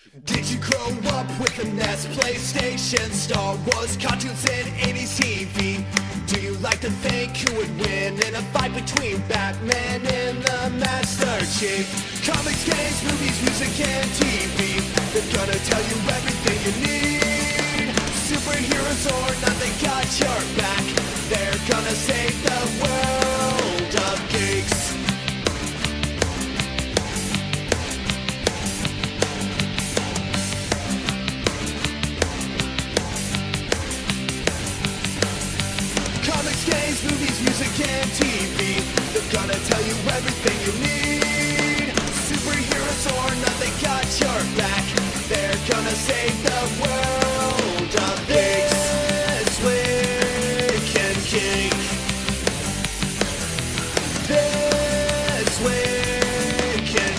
Did you grow up with a NES, PlayStation, Star Wars, cartoons, and 80s TV? Do you like to think who would win in a fight between Batman and the Master Chief? Comics, games, movies, music, and TV. They're gonna tell you everything you need. Superheroes or not, they got your back. They're gonna save the world of geeks. Comics, games, movies, music, and TV. They're gonna tell you everything you need. Superheroes or not, they got your back. They're gonna save the world of geeks. This week in geek. This week in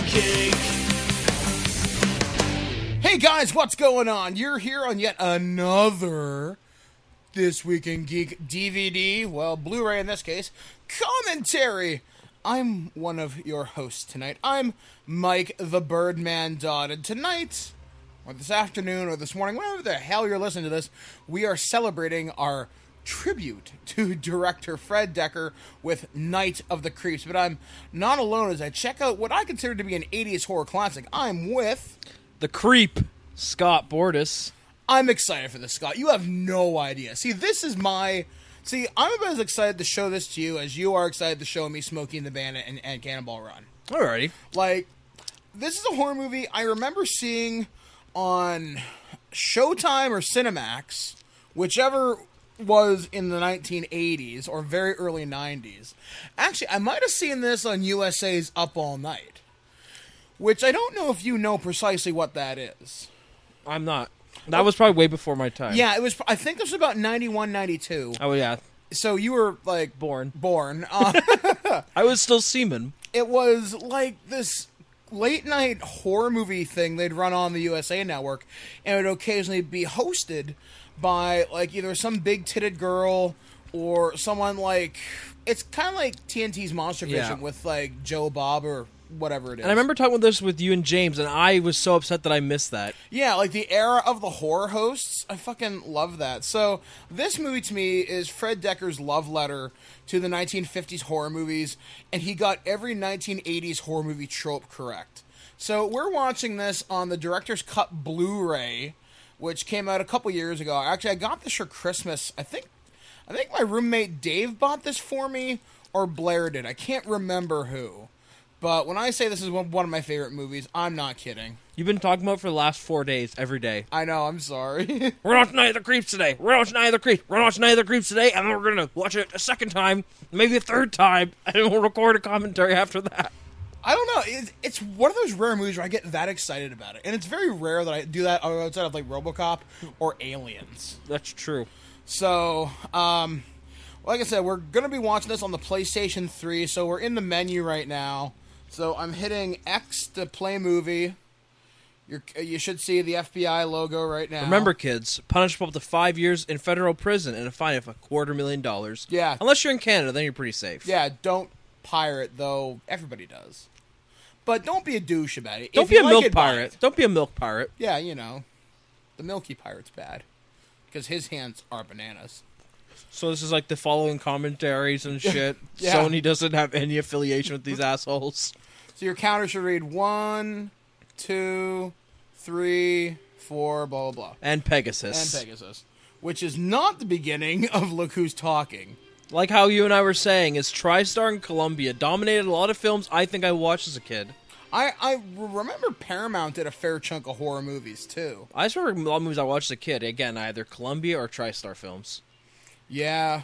geek. Hey guys, what's going on? You're here on yet another This Week in Geek DVD, well, Blu-ray in this case, commentary. I'm one of your hosts tonight. I'm Mike the Birdman Dodd, and tonight, or this afternoon, or this morning, whenever the hell you're listening to this, we are celebrating our tribute to director Fred Dekker with Night of the Creeps. But I'm not alone as I check out what I consider to be an 80s horror classic. I'm with The Creep, Scott Bordas. I'm excited for this, Scott. You have no idea. See, I'm about as excited to show this to you as you are excited to show me Smokey and the Bandit and Cannonball Run. Alrighty. Like, this is a horror movie I remember seeing on Showtime or Cinemax, whichever was in the 1980s or very early 90s. Actually, I might have seen this on USA's Up All Night, which I don't know if you know precisely what that is. I'm not. That was probably way before my time. Yeah, it was. I think this was about 91, 92. Oh, yeah. So you were, like... Born. I was still semen. It was like this late-night horror movie thing they'd run on the USA Network, and it would occasionally be hosted by, like, either some big-titted girl or someone like... It's kind of like TNT's Monster Vision with, like, Joe Bob or whatever it is. And I remember talking about this with you and James, and I was so upset that I missed that. Yeah, like the era of the horror hosts. I fucking love that. So this movie to me is Fred Dekker's love letter to the 1950s horror movies, and he got every 1980s horror movie trope correct. So we're watching this on the Director's Cut Blu-ray, which came out a couple years ago. Actually, I got this for Christmas. I think my roommate Dave bought this for me, or Blair did. I can't remember who. But when I say this is one of my favorite movies, I'm not kidding. You've been talking about it for the last 4 days, every day. I know, I'm sorry. We're watching Night of the Creeps today. We're watching Night of the Creeps. We're watching Night of the Creeps today, and then we're going to watch it a second time, maybe a third time, and then we'll record a commentary after that. I don't know. It's one of those rare movies where I get that excited about it. And it's very rare that I do that outside of, like, RoboCop or Aliens. That's true. So, like I said, we're going to be watching this on the PlayStation 3, so we're in the menu right now. So I'm hitting X to play movie. You should see the FBI logo right now. Remember, kids, punishable up to 5 years in federal prison and a fine of $250,000. Yeah. Unless you're in Canada, then you're pretty safe. Yeah, don't pirate, though everybody does. But don't be a douche about it. Don't be a milk pirate. Don't be a milk pirate. Yeah, you know. The Milky Pirate's bad. Because his hands are bananas. So this is like the following commentaries and shit. Yeah. Sony doesn't have any affiliation with these assholes. So your counter should read 1, 2, 3, 4, blah, blah, blah. And Pegasus. And Pegasus. Which is not the beginning of Look Who's Talking. Like how you and I were saying, is TriStar and Columbia dominated a lot of films I think I watched as a kid. I remember Paramount did a fair chunk of horror movies, too. I just remember a lot of movies I watched as a kid. Again, either Columbia or TriStar films. Yeah.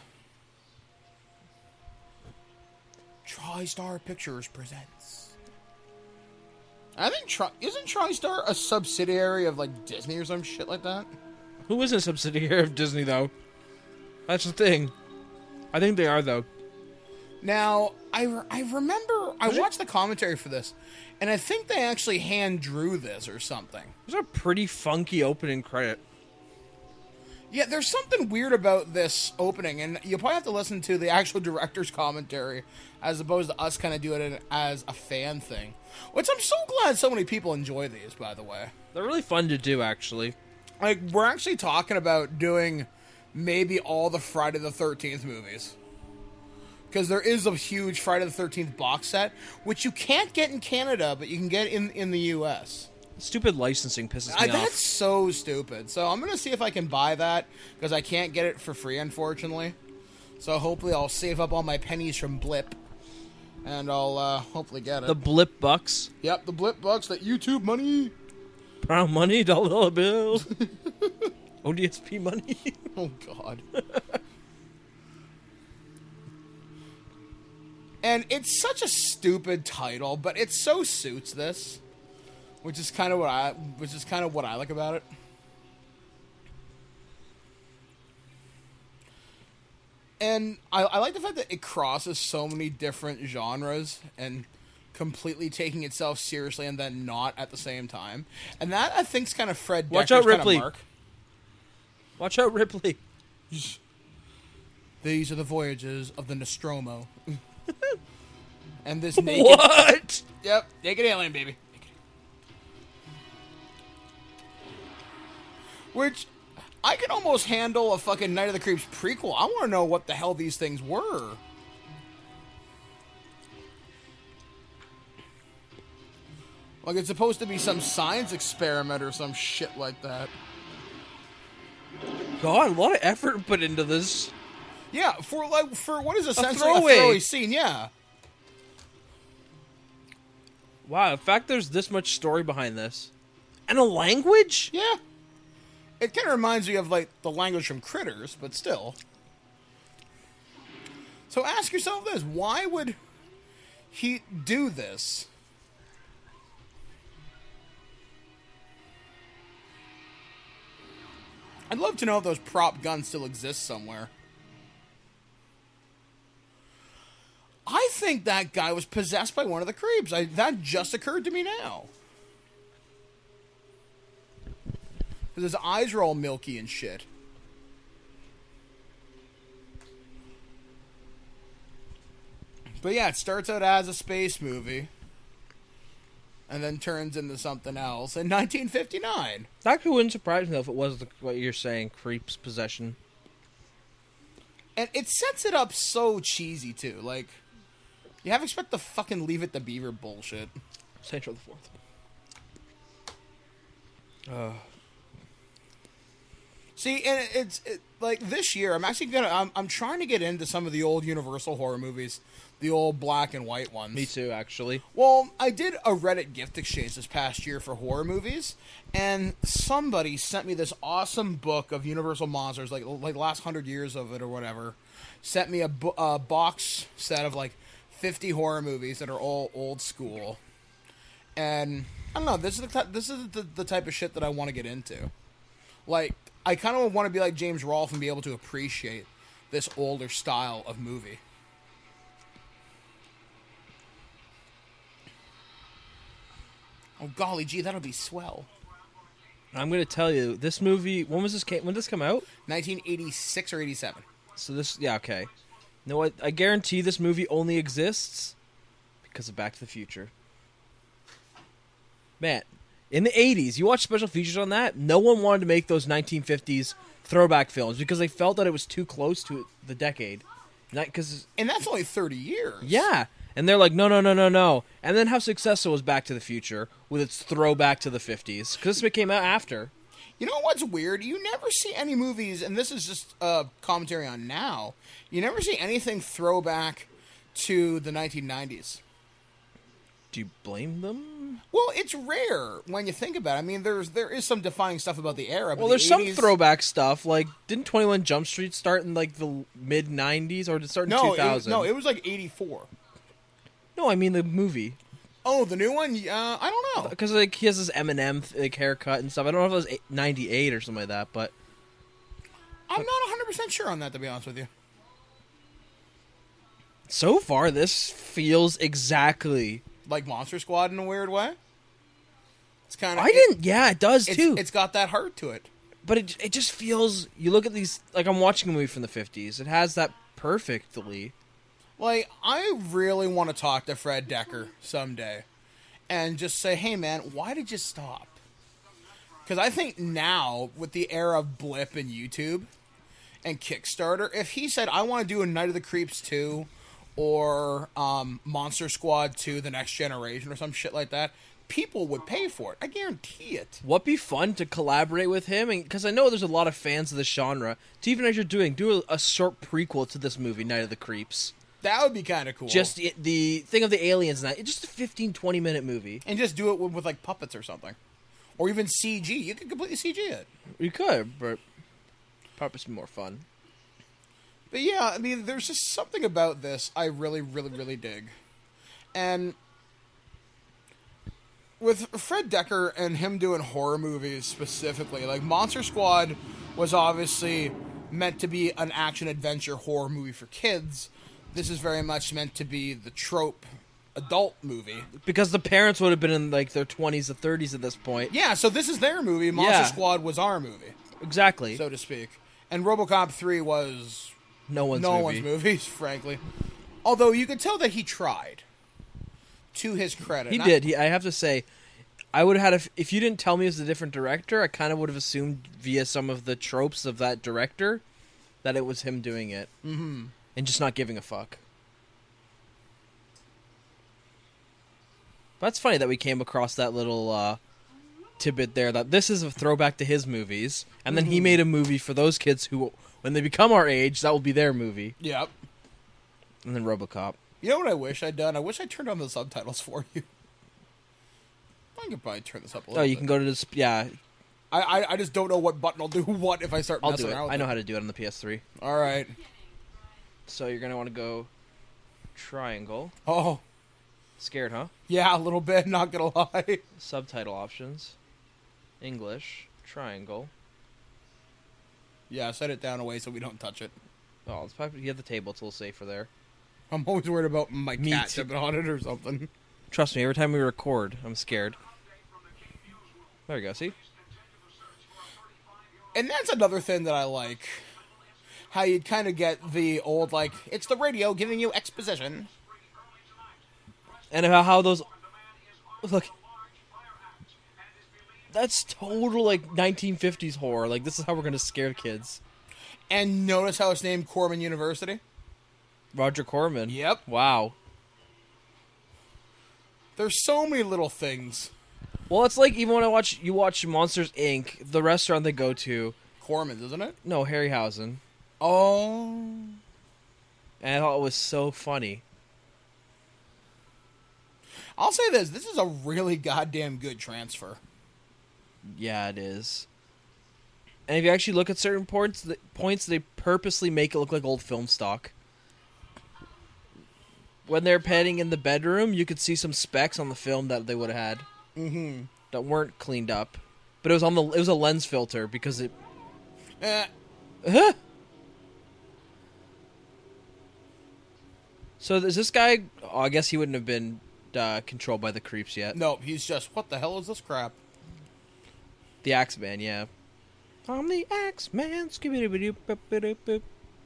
TriStar Pictures presents. I think isn't TriStar a subsidiary of, like, Disney or some shit like that? Who isn't a subsidiary of Disney, though? That's the thing. I think they are, though. Now, I remember... I watched the commentary for this, and I think they actually hand-drew this or something. There's a pretty funky opening credit. Yeah, there's something weird about this opening, and you'll probably have to listen to the actual director's commentary as opposed to us kind of doing it as a fan thing. Which I'm so glad so many people enjoy these, by the way. They're really fun to do, actually. Like, we're actually talking about doing maybe all the Friday the 13th movies. Because there is a huge Friday the 13th box set, which you can't get in Canada, but you can get in the U.S. Stupid licensing pisses me off. That's so stupid. So I'm going to see if I can buy that, because I can't get it for free, unfortunately. So hopefully I'll save up all my pennies from Blip, and I'll hopefully get it. The Blip Bucks. Yep, the Blip Bucks, that YouTube money. Brown money, dollar bill. ODSP money. Oh, God. And it's such a stupid title, but it so suits this, which is kind of what I like about it. And I like the fact that it crosses so many different genres and completely taking itself seriously and then not at the same time. And that, I think, is kind of Fred Decker's Watch out, kind Ripley. of mark. Watch out, Ripley. These are the voyages of the Nostromo. And this naked... What? Yep, naked alien, baby. Which, I can almost handle a fucking Night of the Creeps prequel. I want to know what the hell these things were. Like, it's supposed to be some science experiment or some shit like that. God, a lot of effort put into this. Yeah, for what is essentially a throwaway. throwaway scene, yeah. Wow, in fact, there's this much story behind this. And a language? Yeah. It kind of reminds me of, like, the language from Critters, but still. So ask yourself this. Why would he do this? I'd love to know if those prop guns still exist somewhere. I think that guy was possessed by one of the creeps. That just occurred to me now. Because his eyes are all milky and shit. But yeah, it starts out as a space movie. And then turns into something else in 1959. That wouldn't surprise me if it was what you're saying, creeps possession. And it sets it up so cheesy, too. Like, you have to expect the fucking Leave It to Beaver bullshit. Central the Fourth. See, and it's like this year, I'm trying to get into some of the old Universal horror movies, the old black and white ones. Me too, actually. Well, I did a Reddit gift exchange this past year for horror movies, and somebody sent me this awesome book of Universal monsters, like last 100 years of it or whatever. Sent me a box set of like 50 horror movies that are all old school, and I don't know. This is the type of shit that I want to get into. Like, I kind of want to be like James Rolfe and be able to appreciate this older style of movie. Oh, golly gee, that'll be swell. I'm going to tell you, this movie, when did this come out? 1986 or 87. So this, yeah, okay. No, I guarantee this movie only exists because of Back to the Future. Man, in the 80s, you watch special features on that, no one wanted to make those 1950s throwback films because they felt that it was too close to the decade. And that's only 30 years. Yeah. And they're like, no. And then how successful was Back to the Future with its throwback to the 50s? Because this came out after. You know what's weird? You never see any movies, and this is just a commentary on now, you never see anything throwback to the 1990s. Do you blame them? Well, it's rare when you think about it. I mean, there is some defining stuff about the era. But Well, there's the some 80s, throwback stuff. Like, didn't 21 Jump Street start in, like, the mid-90s? Or did it start in 2000? It was like 84. No, I mean the movie. Oh, the new one? I don't know. Because, like, he has this Eminem like, haircut and stuff. I don't know if it was 98 or something like that, but... I'm not 100% sure on that, to be honest with you. So far, this feels exactly... Like Monster Squad in a weird way? It's kind of... Yeah, it does, too. It's got that heart to it. But it just feels... You look at these... Like, I'm watching a movie from the 50s. It has that perfectly. Like, I really want to talk to Fred Decker someday and just say, hey, man, why did you stop? Because I think now, with the era of Blip and YouTube and Kickstarter, if he said, I want to do a Night of the Creeps 2 or Monster Squad 2, The Next Generation or some shit like that, people would pay for it. I guarantee it. What'd be fun to collaborate with him? Because I know there's a lot of fans of the genre. To even as you're doing, do a short prequel to this movie, Night of the Creeps. That would be kind of cool. Just the thing of the aliens and that. Just a 15, 20-minute movie. And just do it with like puppets or something. Or even CG. You could completely CG it. You could, but puppets would be more fun. But yeah, I mean, there's just something about this I really, really, really dig. And with Fred Decker and him doing horror movies specifically, like Monster Squad was obviously meant to be an action-adventure horror movie for kids. This is very much meant to be the trope adult movie. Because the parents would have been in like their 20s or 30s at this point. Yeah, so this is their movie. Monster Squad was our movie. Exactly. So to speak. And RoboCop 3 was no one's movies, frankly. Although you could tell that he tried. To his credit. He did. I have to say, I would have had if you didn't tell me it was a different director, I kind of would have assumed via some of the tropes of that director that it was him doing it. Mm-hmm. And just not giving a fuck. But it's funny that we came across that little tidbit there, that this is a throwback to his movies, and then he made a movie for those kids who, when they become our age, that will be their movie. Yep. And then RoboCop. You know what I wish I'd done? I wish I turned on the subtitles for you. I could probably turn this up a little bit. Oh, you can go to this, yeah. I just don't know what button will do what if I start I'll messing do it. around with I know how to do it on the PS3. All right. So you're going to want to go triangle. Oh. Scared, huh? Yeah, a little bit, not gonna lie. Subtitle options. English. Triangle. Yeah, set it down away so we don't touch it. Oh, it's probably, you have the table. It's a little safer there. I'm always worried about my Me cat too. jumping on it or something. Trust me, every time we record, I'm scared. There we go, see? And that's another thing that I like. How you'd kind of get the old, like, it's the radio giving you exposition. And how those... Look. That's total, like, 1950s horror. Like, this is how we're going to scare kids. And notice how it's named Corman University? Roger Corman. Yep. Wow. There's so many little things. Well, it's like, even when you watch Monsters, Inc., the restaurant they go to... Corman's, isn't it? No, Harryhausen. Oh. And I thought it was so funny. I'll say this. This is a really goddamn good transfer. Yeah, it is. And if you actually look at certain points, they purposely make it look like old film stock. When they're petting in the bedroom, you could see some specks on the film that they would have had. Mm-hmm. That weren't cleaned up. But it was a lens filter because it... So is this guy... Oh, I guess he wouldn't have been controlled by the creeps yet. No, he's just, what the hell is this crap? The Axeman, yeah. I'm the Axeman. Skibidi-bidi-boop-bidi-boop.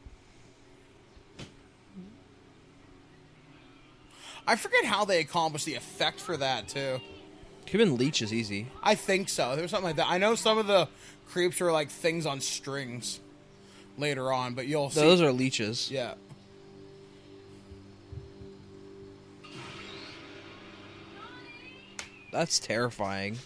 I forget how they accomplished the effect for that, too. Cuban leech is easy. I think so. There was something like that. I know some of the creeps are like things on strings later on, but you'll see. Those are leeches. Yeah. That's terrifying.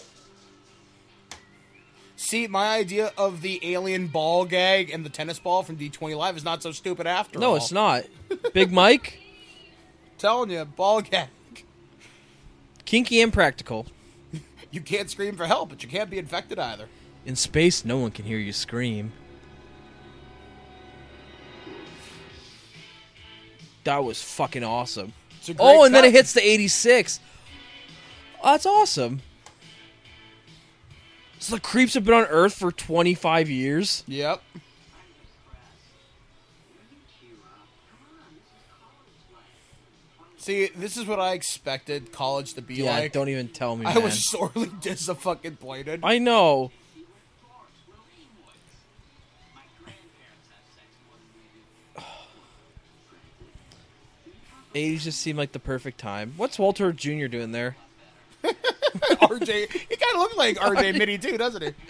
See, my idea of the alien ball gag and the tennis ball from D20 Live is not so stupid after all. No, it's not. Big Mike? Telling you, ball gag. Kinky and practical. You can't scream for help, but you can't be infected either. In space, no one can hear you scream. That was fucking awesome. It's a great Oh, and then cut. it hits the 86. Oh, that's awesome. So the creeps have been on Earth for 25 years? Yep. See, this is what I expected college to be Yeah, like. don't even tell me, I man. was sorely disappointed. I know. '80s just seemed like the perfect time. What's Walter Jr. doing there? RJ, he kind of looks like RJ Mitty too, doesn't he?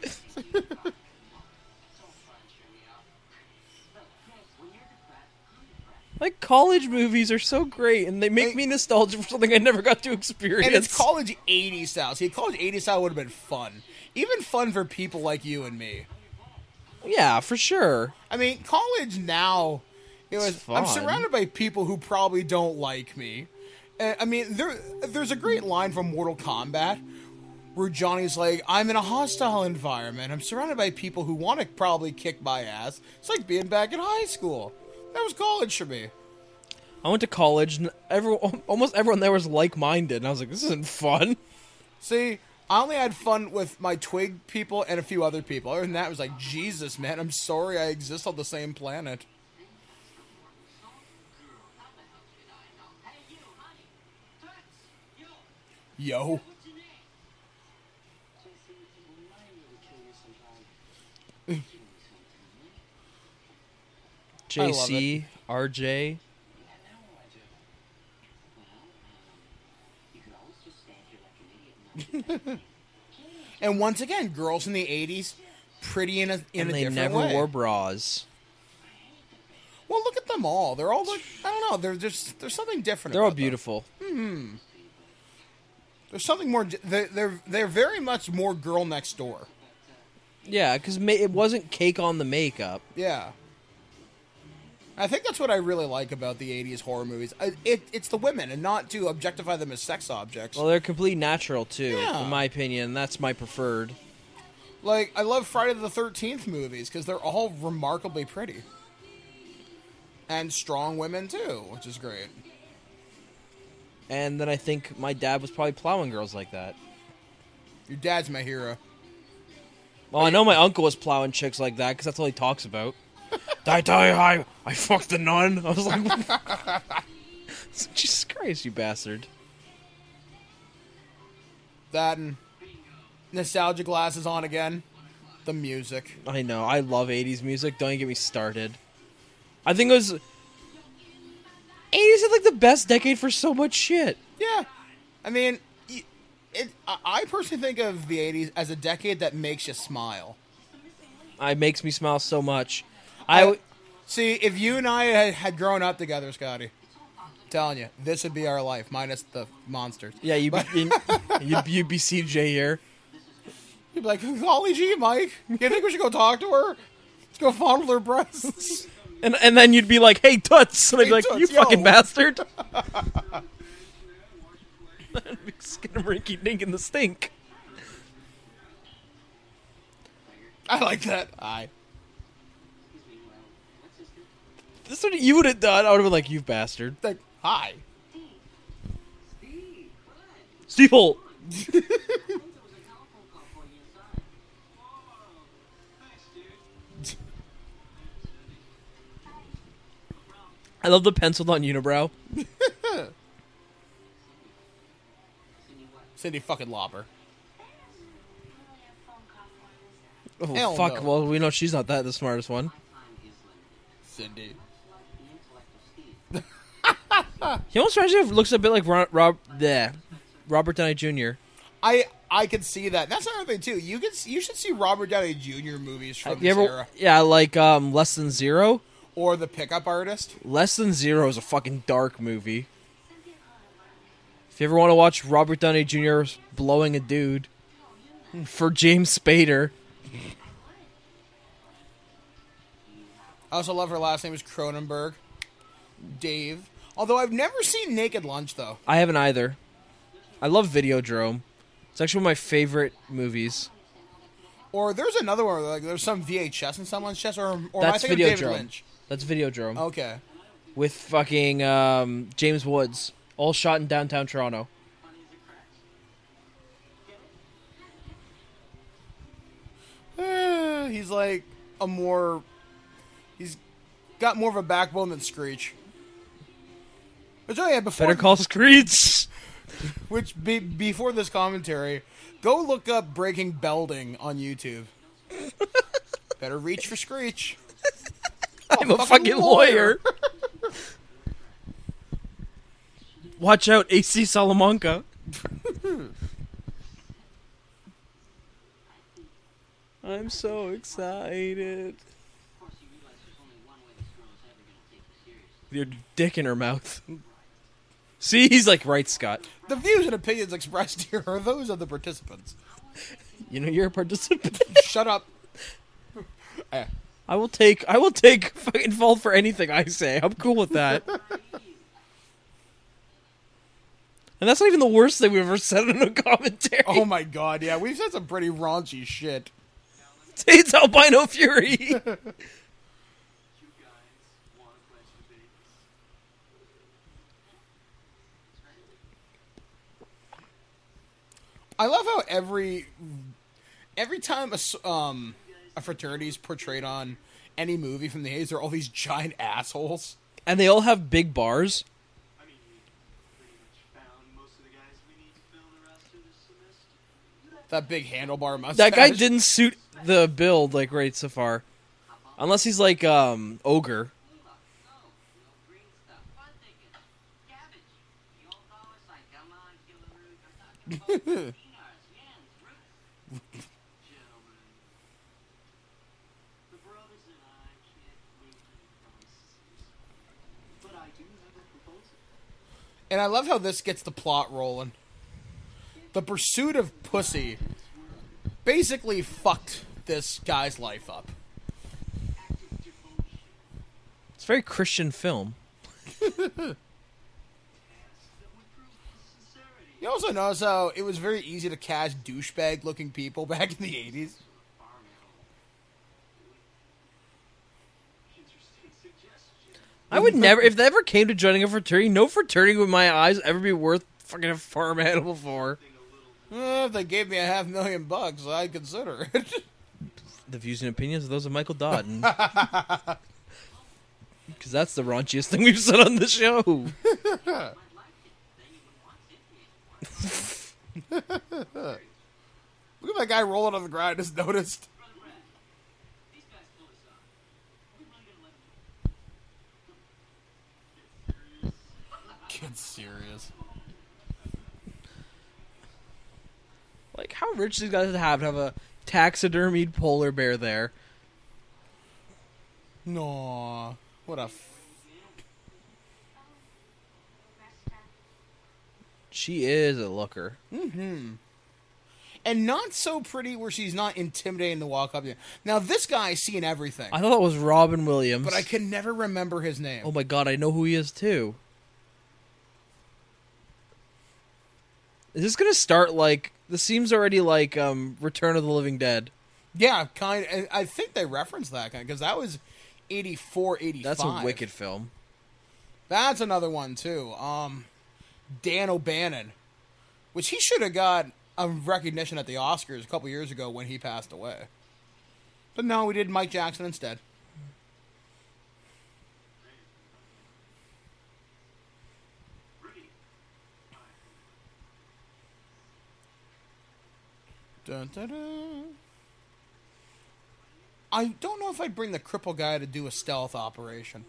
Like, college movies are so great, and they make me nostalgic for something I never got to experience. And it's college 80s style. See, college 80s style would have been fun. Even fun for people like you and me. Yeah, for sure. I mean, college now, I'm fun. surrounded by people who probably don't like me. I mean, there's a great line from Mortal Kombat where Johnny's like, I'm in a hostile environment. I'm surrounded by people who want to probably kick my ass. It's like being back in high school. That was college for me. I went to college, and almost everyone there was like-minded, and I was like, this isn't fun. See, I only had fun with my Twig people and a few other people. Other than that, it was like, Jesus, man, I'm sorry I exist on the same planet. Yo. JC, RJ. And once again, girls in the 80s, pretty in a And different they never way. wore bras. Well, look at them all. They're all like, I don't know. There's something different. They're all about them. beautiful. There's something more. They're very much more girl next door. Yeah, because it wasn't cake on the makeup. Yeah. I think that's what I really like about the 80s horror movies. It's the women, and not to objectify them as sex objects. Well, they're completely natural, too, Yeah. in my opinion. That's my preferred. Like, I love Friday the 13th movies, because they're all remarkably pretty. And strong women, too, which is great. And then I think my dad was probably plowing girls like that. Your dad's my hero. Well, I know my uncle was plowing chicks like that, because that's all he talks about. I fucked the nun. I was like, Jesus Christ, you bastard. That and nostalgia glasses on again. The music. I know, I love 80s music. Don't even get me started. I think it was... 80s is like the best decade for so much shit. Yeah. I mean, I personally think of the 80s as a decade that makes you smile. It makes me smile so much. See, if you and I had grown up together, Scotty, I'm telling you, this would be our life, minus the monsters. Yeah, you'd be CJ here. You'd be like, golly gee, Mike, you think we should go talk to her? Let's go fondle her breasts. And then you'd be like, hey, Toots. And I'd be like, Toots, you yo. fucking bastard. Skinnamarink dink in the stink. I like that. Aye. This is what you would have done. I would have been like, you bastard. Like, hi. Steve Holt. I love the penciled on unibrow. Cindy fucking Lauper. Oh, Hell fuck. no. Well, we know she's not the smartest one. Cindy. He almost looks a bit like Robert Downey Jr. I could see that. That's another thing too. You should see Robert Downey Jr. movies from this era, Yeah, like Less Than Zero. or The Pickup Artist. Less Than Zero is a fucking dark movie. If you ever want to watch Robert Downey Jr. blowing a dude for James Spader. I also love her last name is Cronenberg. Dave. Although I've never seen Naked Lunch though. I haven't either. I love Videodrome. It's actually one of my favorite movies. Or there's another one, like there's some VHS in someone's chest, or am I That's thinking of David Videodrome. Lynch? That's Videodrome. Okay. With fucking James Woods. All shot in downtown Toronto. He's like he's got more of a backbone than Screech. But oh yeah, Better Call Screech. Before this commentary, go look up Breaking Belding on YouTube. Better reach for Screech. I'm a fucking lawyer. Watch out, AC Salamanca. I'm so excited. Your dick in her mouth. See, he's like, right, Scott. The views and opinions expressed here are those of the participants. You know you're a participant. Shut up. I will take fucking fault for anything I say. I'm cool with that. And that's not even the worst thing we've ever said in a commentary. Oh my god, yeah, we've said some pretty raunchy shit. It's Albino Fury. I love how every time a fraternity is portrayed on any movie from the 80s, there are all these giant assholes. And they all have big bars. That big handlebar mustache. That guy didn't suit the build like right so far. Unless he's like ogre. And I love how this gets the plot rolling. The pursuit of pussy basically fucked this guy's life up. It's a very Christian film. You also notice how it was very easy to cast douchebag-looking people back in the 80s. I would never, if they ever came to joining a fraternity, no fraternity would my eyes ever be worth fucking a farm animal for. If they gave me $500,000, I'd consider it. The views and opinions of those of Michael Dodd. Because that's the raunchiest thing we've said on the show. Look at that guy rolling on the ground. I just noticed. Get serious. Like, how rich these guys have to have a taxidermied polar bear there. No, what a. She is a looker. Mm-hmm. And not so pretty where she's not intimidating to walk up to you. Now, this guy's seen everything. I thought it was Robin Williams. But I can never remember his name. Oh my god, I know who he is too. Is this gonna start like... This seems already like Return of the Living Dead. Yeah, kind of. I think they referenced that kind because that was 84, 85. That's a wicked film. That's another one, too. Dan O'Bannon. Which he should have got a recognition at the Oscars a couple years ago when he passed away. But no, we did Mike Jackson instead. Dun, dun, dun. I don't know if I'd bring the cripple guy to do a stealth operation.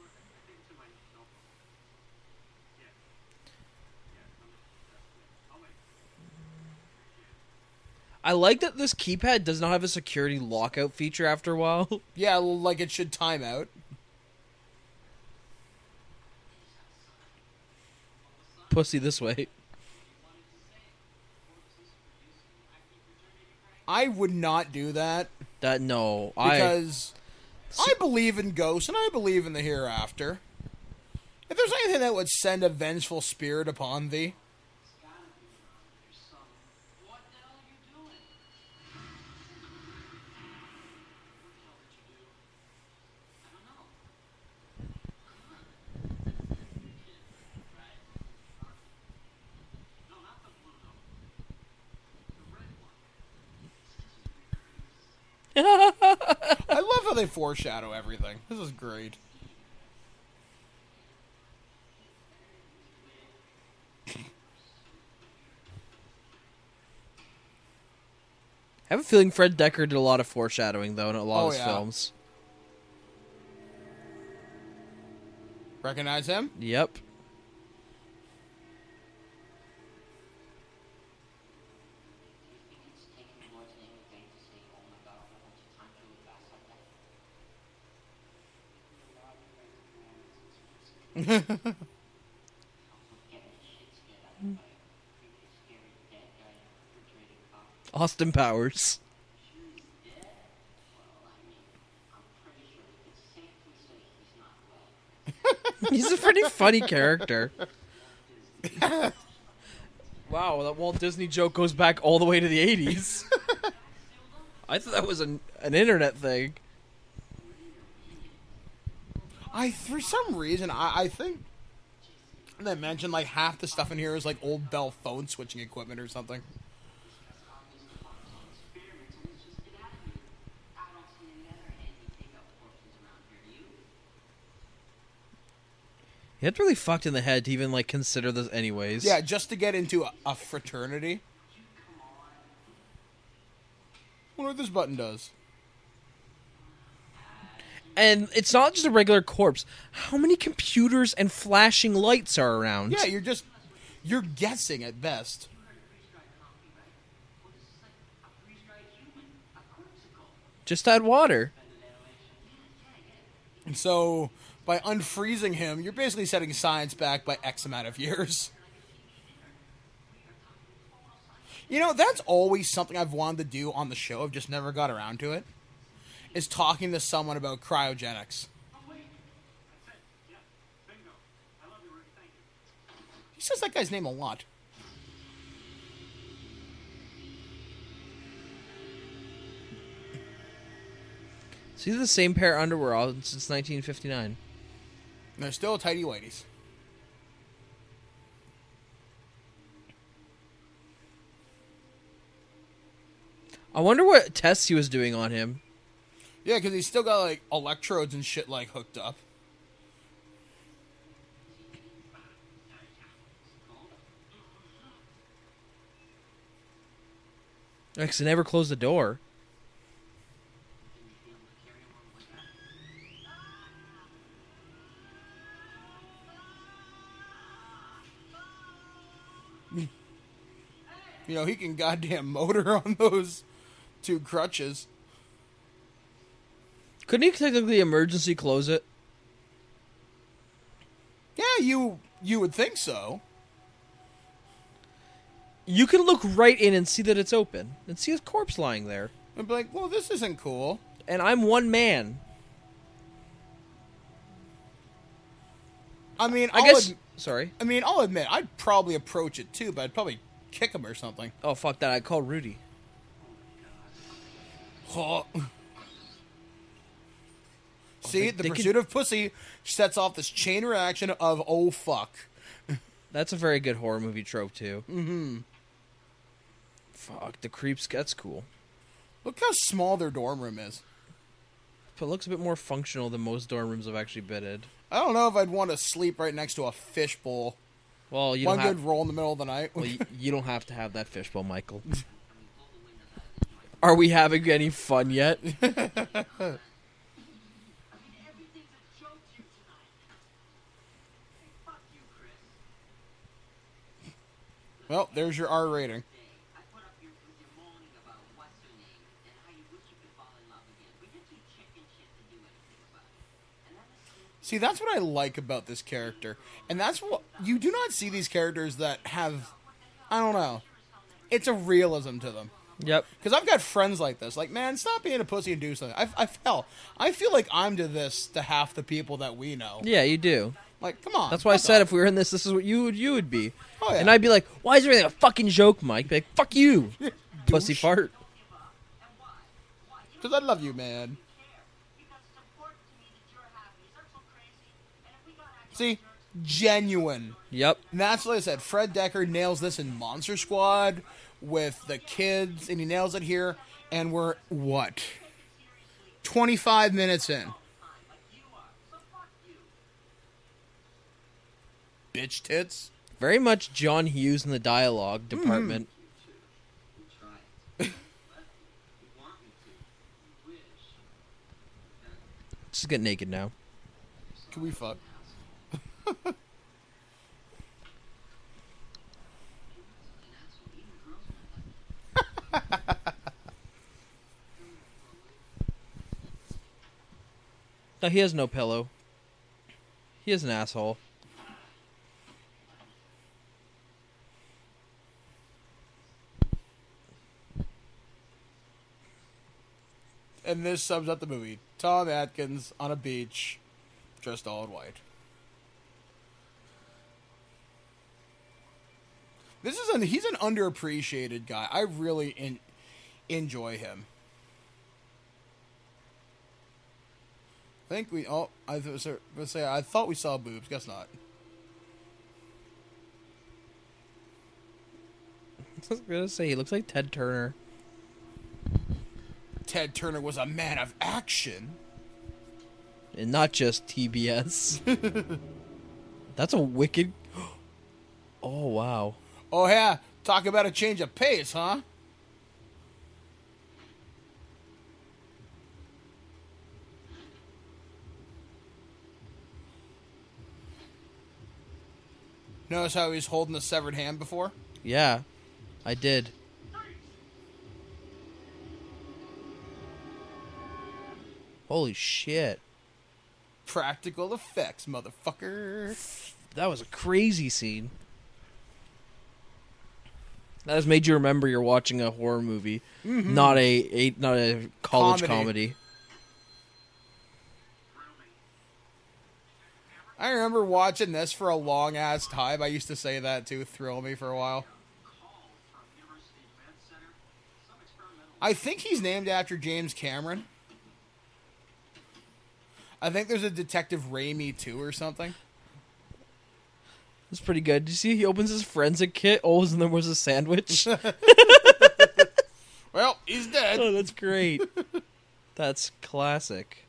I like that this keypad does not have a security lockout feature after a while. Yeah, like it should time out. Pussy this way. I would not do that. No. Because I believe in ghosts and I believe in the hereafter. If there's anything that would send a vengeful spirit upon thee. I love how they foreshadow everything. This is great. I have a feeling Fred Decker did a lot of foreshadowing, though, in a lot of his films. Recognize him? Yep. Austin Powers. He's a pretty funny character. Wow, that Walt Disney joke goes back all the way to the 80s. I thought that was an internet thing. For some reason, I think they mentioned like half the stuff in here is like old Bell phone switching equipment or something. You have to really fucked in the head to even like consider this anyways. Yeah, just to get into a fraternity. I wonder what this button does. And it's not just a regular corpse. How many computers and flashing lights are around? Yeah, you're guessing at best. Just add water. And so, by unfreezing him, you're basically setting science back by X amount of years. You know, that's always something I've wanted to do on the show. I've just never got around to it. Is talking to someone about cryogenics. He says that guy's name a lot. So these are the same pair of underwear since 1959. And they're still tidy whities. I wonder what tests he was doing on him. Yeah, because he's still got, like, electrodes and shit, like, hooked up. Because they never closed the door. You know, he can goddamn motor on those two crutches. Couldn't he technically emergency close it? Yeah, you would think so. You can look right in and see that it's open. And see his corpse lying there. And be like, well, this isn't cool. And I'm one man. I mean, Sorry. I mean, I'll admit, I'd probably approach it too, but I'd probably kick him or something. Oh, fuck that. I'd call Rudy. Oh. See, the pursuit of pussy sets off this chain reaction of, oh, fuck. That's a very good horror movie trope, too. Mm-hmm. Fuck, the creeps. That's cool. Look how small their dorm room is. But it looks a bit more functional than most dorm rooms I've actually bidded. I don't know if I'd want to sleep right next to a fishbowl. Well, you One don't good have... roll in the middle of the night. Well, you don't have to have that fishbowl, Michael. Are we having any fun yet? Well, there's your R rating. See, that's what I like about this character. And that's what... You do not see these characters that have... I don't know. It's a realism to them. Yep. Because I've got friends like this. Like, man, stop being a pussy and do something. I feel like I'm to this to half the people that we know. Yeah, you do. Like, come on. That's why I said if we were in this is what you would be. Oh, yeah. And I'd be like, why is everything a fucking joke, Mike? Be like, fuck you, pussy fart. Because I love you, man. See? Genuine. Yep. And that's what I said. Fred Dekker nails this in Monster Squad with the kids, and he nails it here. And we're, what? 25 minutes in. Bitch tits. Very much John Hughes in the dialogue department. Just get naked now. Can we fuck? No, he has no pillow. He is an asshole. And this sums up the movie. Tom Atkins on a beach, dressed all in white. He's an underappreciated guy. I really enjoy him. I thought we saw boobs. Guess not. I was gonna say he looks like Ted Turner. Ted Turner was a man of action. And not just TBS. That's a wicked... Oh, wow. Oh, yeah. Talk about a change of pace, huh? Notice how he's holding the severed hand before? Yeah, I did. Holy shit. Practical effects, motherfucker. That was a crazy scene. That has made you remember you're watching a horror movie, not a college comedy. I remember watching this for a long ass time. I used to say that too, thrill me for a while. I think he's named after James Cameron. I think there's a Detective Raimi too or something. That's pretty good. Did you see he opens his forensic kit? Oh, and there was a sandwich. Well, he's dead. Oh, that's great. That's classic.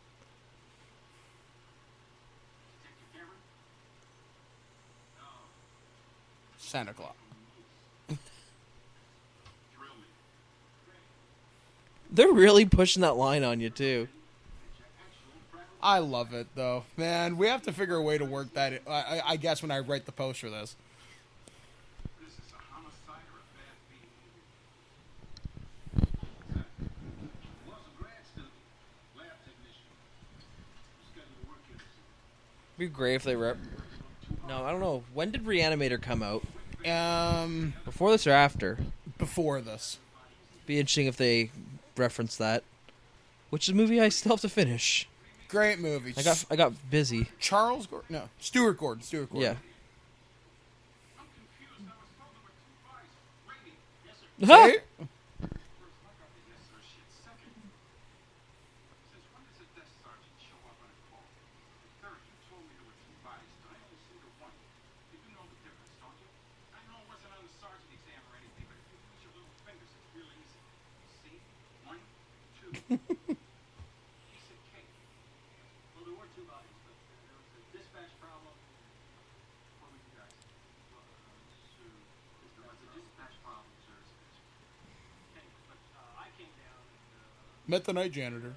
Santa Claus. They're really pushing that line on you, too. I love it, though. Man, we have to figure a way to work that in. I guess when I write the post for this. It'd be great if they No, I don't know. When did Reanimator come out? Before this or after? Before this. Be interesting if they reference that. Which is a movie I still have to finish. Great movie. I got busy. Charles Gordon? No, Stuart Gordon. Yeah. Hey? Met the night janitor.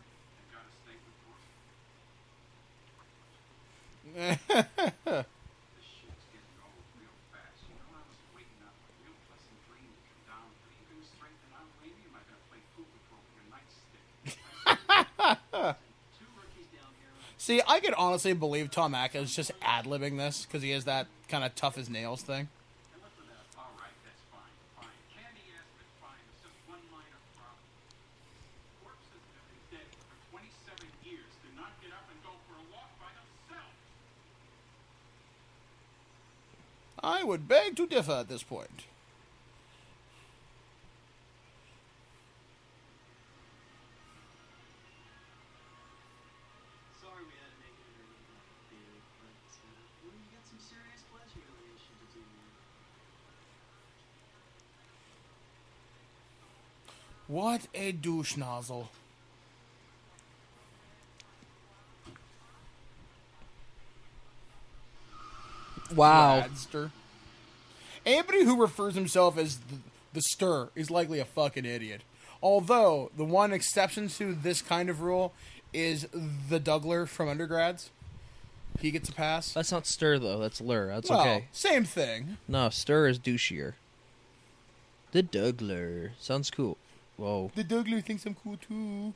See, I could honestly believe Tom Atkins is just ad-libbing this because he has that kind of tough as nails thing. I would beg to differ at this point. Sorry we had to make it big, but we got some serious pledge humiliation to do. What a douche nozzle. Wow. Radster. Anybody who refers himself as the Stir is likely a fucking idiot. Although, the one exception to this kind of rule is the Dougler from Undergrads. He gets a pass. That's not Stir, though. That's Lur. That's Well, okay. same thing. No, Stir is douchier. The Dougler. Sounds cool. Whoa. The Dougler thinks I'm cool too.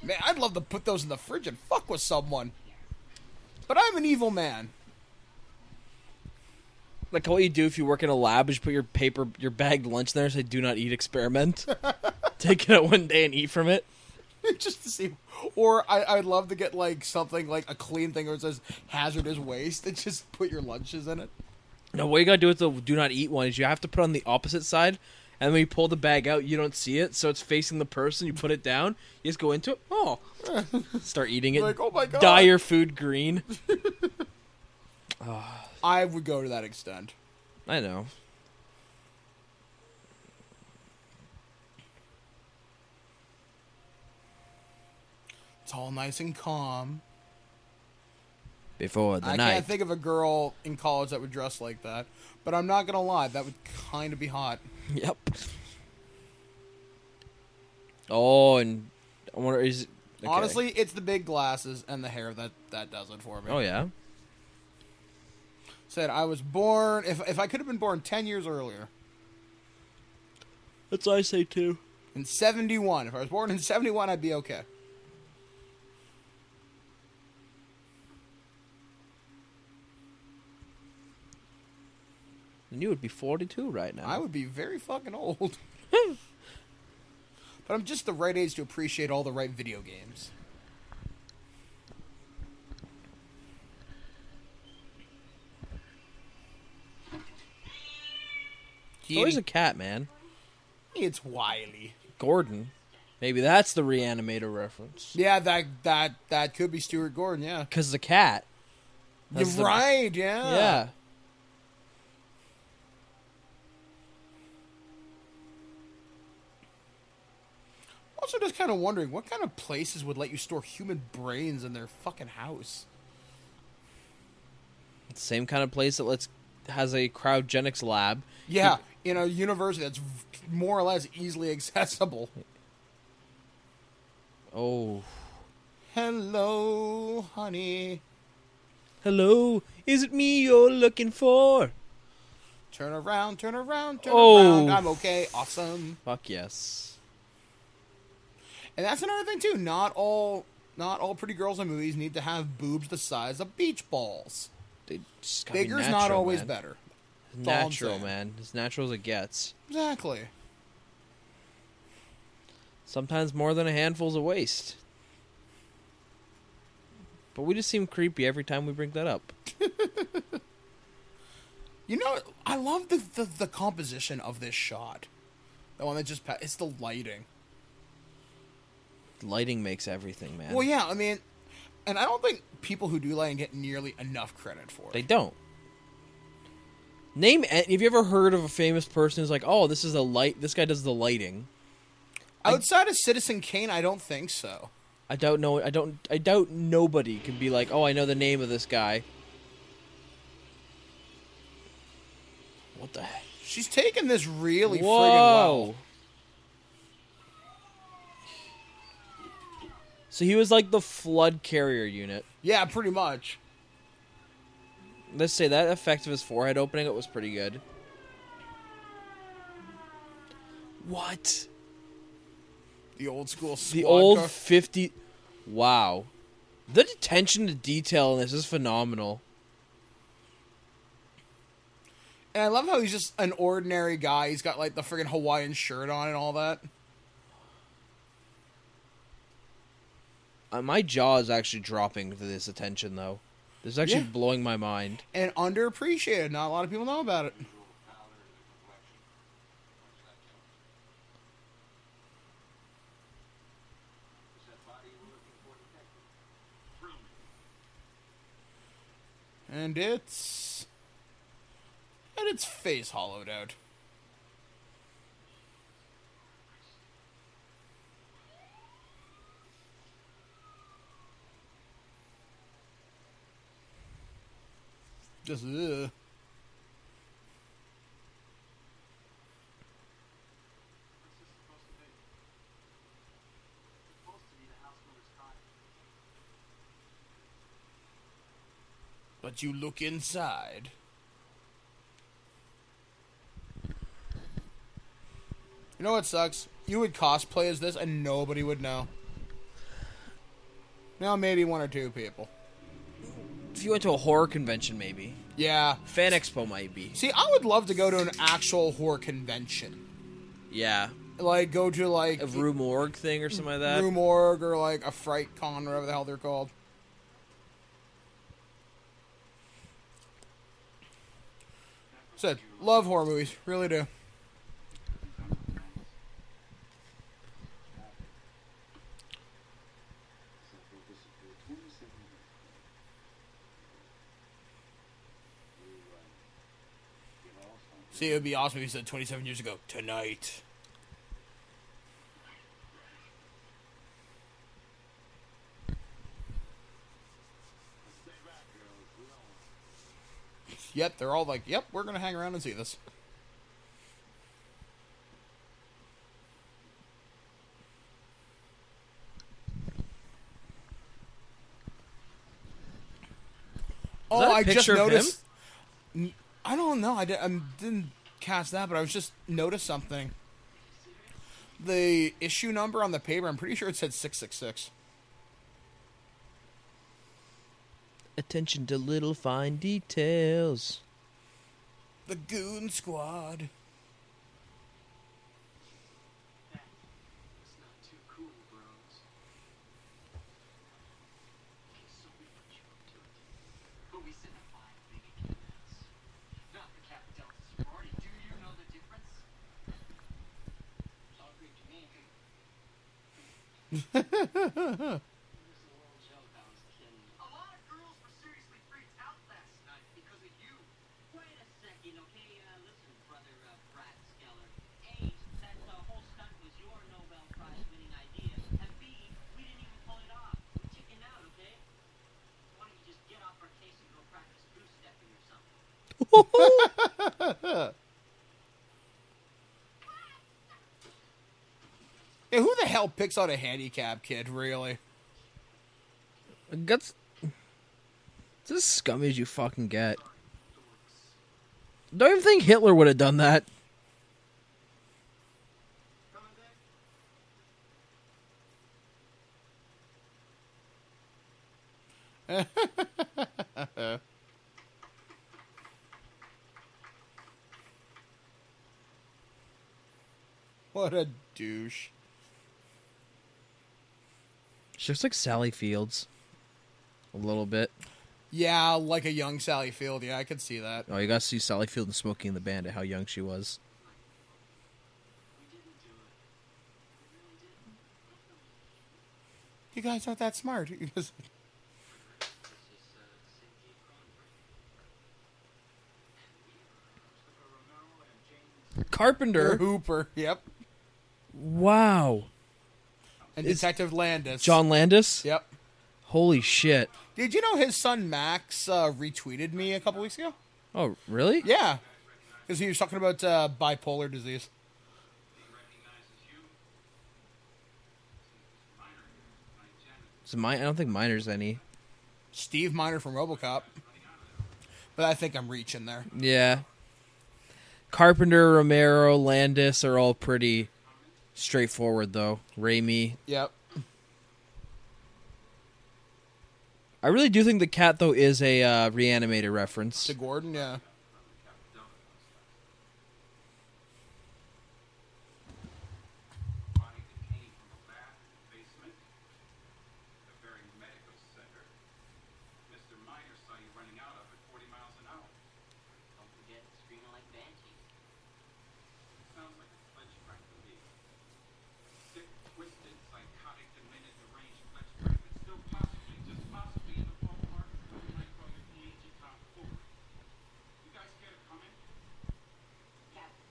Man, I'd love to put those in the fridge and fuck with someone. But I'm an evil man. Like what you do if you work in a lab is you put your bagged lunch there and say, "Do not eat experiment." Take it out one day and eat from it. Just to see. Or I'd love to get, like, something, like, a clean thing where it says hazardous waste and just put your lunches in it. No, what you gotta do with the do not eat one is you have to put it on the opposite side, and when you pull the bag out, you don't see it, so it's facing the person. You put it down, you just go into it. Oh, start eating it. Like, oh my god. Dye your food green. I would go to that extent. I know. It's all nice and calm. Before the I night. can't think of a girl in college that would dress like that. But I'm not gonna lie, that would kind of be hot. Yep. Oh, and I wonder is it, okay. Honestly, it's the big glasses and the hair that does it for me. Oh yeah. Said I was born if I could have been born 10 years earlier. That's what I say too. In 71. If I was born in 71, I'd be okay. And you would be 42 right now. I would be very fucking old. But I'm just the right age to appreciate all the right video games. It's always a cat, man. It's Wiley. Gordon. Maybe that's the Reanimator reference. Yeah, that could be Stuart Gordon, yeah. Because the cat. You're right, yeah. Yeah. Also just kind of wondering, what kind of places would let you store human brains in their fucking house? Same kind of place that has a cryogenics lab. Yeah, in a university that's more or less easily accessible. Oh. Hello, honey. Hello, is it me you're looking for? Turn around, turn around, turn Oh. around. I'm okay, awesome. Fuck yes. And that's another thing too. Not all pretty girls in movies need to have boobs the size of beach balls. They just gotta be Bigger's natural, not always man. better. That's all I'm Natural, saying. man. As natural as it gets. Exactly. Sometimes more than a handful's a waste. But we just seem creepy every time we bring that up. You know, I love the composition of this shot. The one that just it's the lighting. Lighting makes everything, man. Well, yeah, I mean, and I don't think people who do lighting get nearly enough credit for it. They don't. Have you ever heard of a famous person who's like, oh, this guy does the lighting? Outside of Citizen Kane, I don't think so. I don't know. I doubt nobody can be like, oh, I know the name of this guy. What the heck? She's taking this really friggin' Whoa. well. So he was like the flood carrier unit. Yeah, pretty much. Let's say that effect of his forehead opening it was pretty good. What? The old school squad The old car. 50... Wow. The attention to detail in this is phenomenal. And I love how he's just an ordinary guy. He's got, like, the friggin' Hawaiian shirt on and all that. My jaw is actually dropping for this attention, though. This is actually Yeah. blowing my mind. And underappreciated. Not a lot of people know about it. And its face hollowed out. Just ugh. What's this supposed to be? Supposed to be the house mother's cottage. But you look inside. You know what sucks? You would cosplay as this and nobody would know. No, maybe one or two people. If you went to a horror convention, maybe. Yeah. Fan Expo might be. See, I would love to go to an actual horror convention. Yeah. Like, go to, like... A Rue Morgue thing or something like that. Rue Morgue or, like, a Fright Con, whatever the hell they're called. Said, love horror movies. Really do. See, it would be awesome if you said 27 years ago, tonight. Yep, they're all like, yep, we're going to hang around and see this. Oh, that a I just picture of noticed. I don't know. I didn't catch that, but I was just noticed something. The issue number on the paper, I'm pretty sure it said 666. Attention to little fine details. The Goon Squad. It's not too cool, bros. Okay, so we put you up to it. But we sent a 5 big cats. Not the Kappa Delta sorority. Do you know the difference? All Greek to me. It was a little joke, I was kidding. A lot of girls were seriously freaked out last night because of you. Wait a second, okay? Listen, brother Brad Skeller. A, that whole stunt was your Nobel Prize winning idea. And B, we didn't even pull it off. We chickened out, okay? Why don't you just get off our case and go practice goose stepping or something? Yeah, who the hell picks out a handicap kid, really? It's as scummy as you fucking get. Don't even think Hitler would have done that. Coming back? What a douche. She looks like Sally Fields. A little bit. Yeah, like a young Sally Field. Yeah, I could see that. Oh, you gotta see Sally Field and Smokey and the Bandit, how young she was. We didn't do it. We really didn't. You guys aren't that smart. You just- This is Cindy Cronenberg. Carpenter? Hooper. Yep. Wow. And Is- Detective Landis. John Landis? Yep. Holy shit. Did you know his son Max retweeted me a couple weeks ago? Oh, really? Yeah. Because he was talking about bipolar disease. I don't think Miner's any. Steve Miner from RoboCop. But I think I'm reaching there. Yeah. Carpenter, Romero, Landis are all pretty straightforward, though. Raimi. Yep. I really do think the cat, though, is a Reanimator reference. To Gordon, yeah. Body that came from a lab basement, a very medical center. Mr. Miner saw you running out of at 40 miles an hour. Don't forget screaming like Banshee. Sounds like a flinch crank to me. Sick, twisted, psychotic, demented, deranged flinch crank that's still possibly, just possibly in the ballpark of what I call your PhD top 4. You guys care to come in? Captain.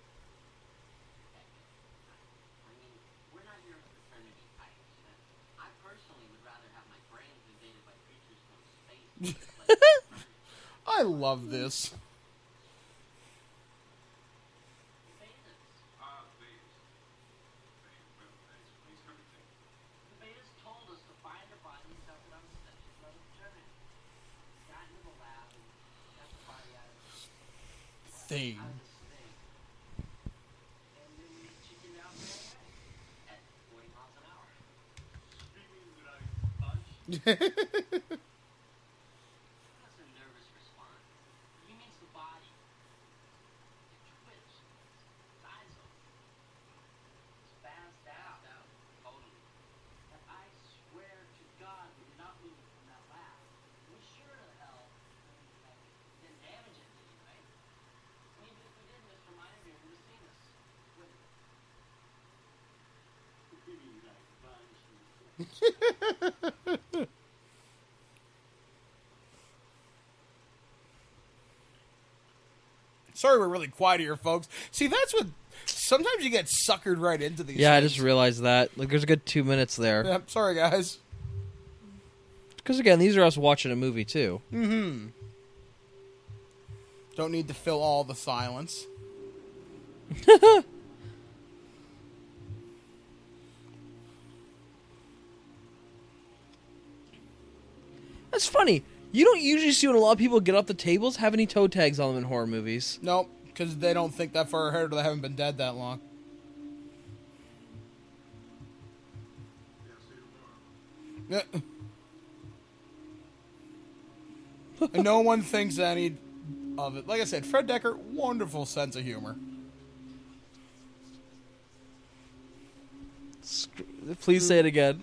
I mean, we're not here in a fraternity, I understand. I personally would rather have my brains invaded by creatures from space. I love this. Please everything. The betas told us to find a body and dump it on the steps of Brother Turner. Got into the lab and got the body out of Thing. the thing. And then we chickened out right away at 40 miles an hour. Screaming that I punched That's a nervous response. He means the body. It twitched. His eyes open. Spazzed out. Totally. And I swear to God we did not move from that laugh. We sure to hell didn't damage it, did you, right? I mean, if we did, Mr. Miner would have seen us. Wouldn't he? Sorry we're really quiet here, folks. See, that's what... Sometimes you get suckered right into these Yeah, I things. just realized that. Like, there's a good 2 minutes there. Yeah, sorry, guys. Because, again, these are us watching a movie, too. Don't need to fill all the silence. That's funny. You don't usually see when a lot of people get off the tables have any toe tags on them in horror movies. Nope, because they don't think that far ahead or they haven't been dead that long. Yeah. And no one thinks any of it. Like I said, Fred Decker, wonderful sense of humor. Please say it again.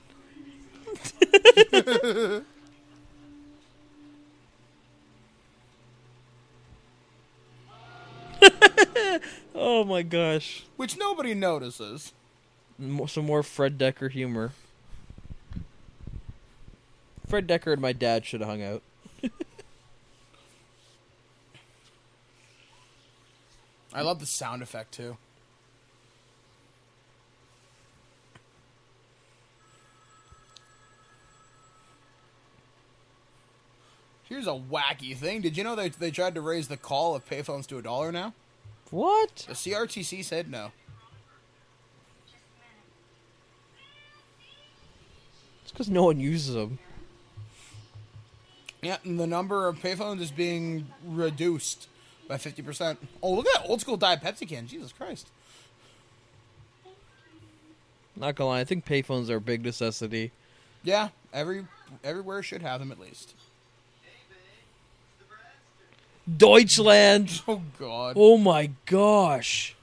Oh my gosh. Which nobody notices. Some more Fred Decker humor. Fred Decker and my dad should have hung out. I love the sound effect, too. Here's a wacky thing. Did you know they tried to raise the call of payphones to $1 now? What? The CRTC said no. It's because no one uses them. Yeah, and the number of payphones is being reduced by 50%. Oh, look at that old school Diet Pepsi can. Jesus Christ. Not gonna lie, I think payphones are a big necessity. Yeah, everywhere should have them at least. Deutschland! Oh, God. Oh my gosh.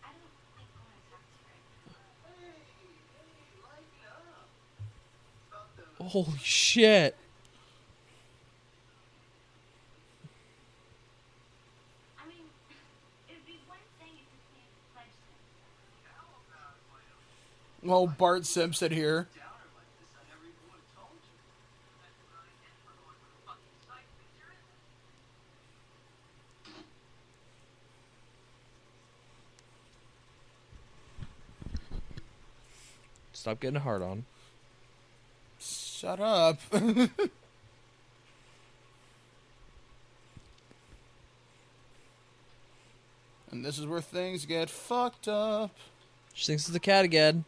Holy shit. I mean, it'd be one thing if you came to pledge something. Well, Bart Simpson here. Stop getting hard on. Shut up. And this is where things get fucked up. She thinks it's the cat again.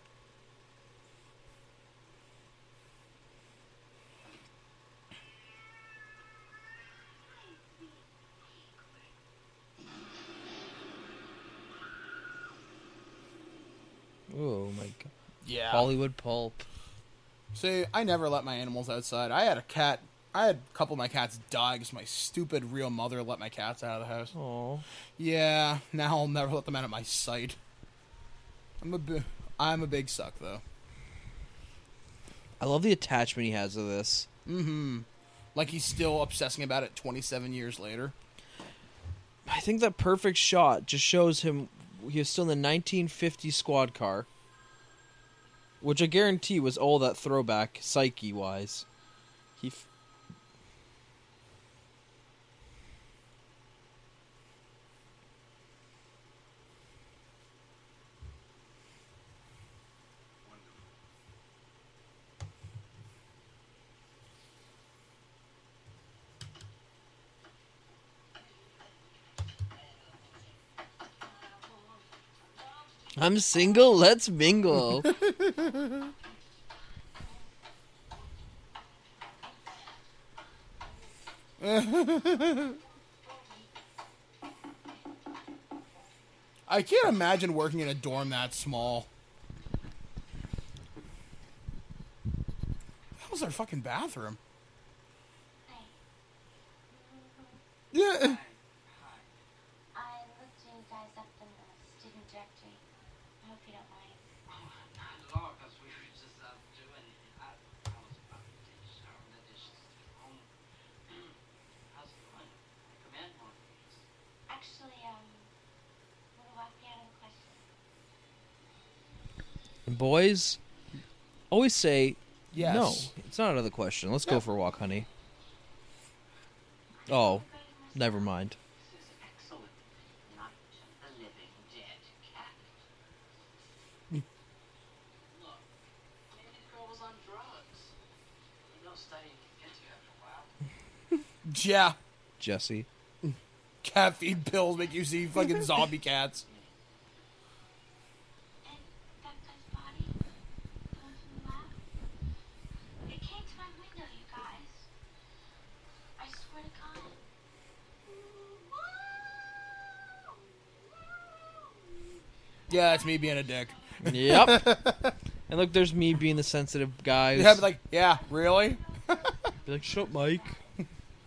Oh my god. Yeah. Hollywood pulp. See, I never let my animals outside. I had a cat. I had a couple of my cats die because my stupid real mother let my cats out of the house. Aw. Yeah, now I'll never let them out of my sight. I'm a big suck, though. I love the attachment he has to this. Mm-hmm. Like he's still obsessing about it 27 years later. I think that perfect shot just shows him he was still in the 1950 squad car. Which I guarantee was all that throwback, psyche-wise. I'm single, let's mingle. I can't imagine working in a dorm that small. What the hell's is our fucking bathroom? Hey. Yeah. I looked you guys up in the student directory. I hope you don't mind. Not at all, because we were just doing. I was about to shower the dishes at home. How's it going? Come in, one please. Actually, we'll walk you out of the question. And boys, always say, Yes. no, it's not out of the question. Let's Yeah. go for a walk, honey. Oh, never mind. This is excellent. Not the living dead cat. Look, maybe the girl was on drugs. You know, studying can get you after a while. Yeah. Jesse. Caffeine pills make you see fucking zombie cats. And that guy's body, the one from the lab, it came to my window, you guys. I swear to God. Yeah, that's me being a dick. Yep. And look, there's me being the sensitive guy. Yeah, but like, yeah, really? Be like, shut, Mike. I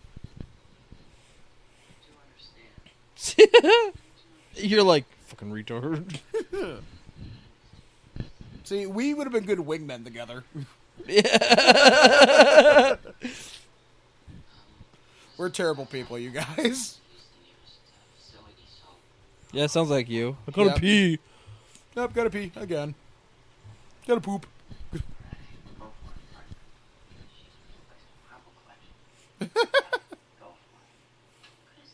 do understand. You're like, fucking retard. See, we would have been good wingmen together. We're terrible people, you guys. Use the nearest facility, so Yeah, sounds like you. I gotta Yep. pee. Nope, gotta pee again. Gotta poop. go for it. Right. She's a place for apple collection. Go for it. Chris,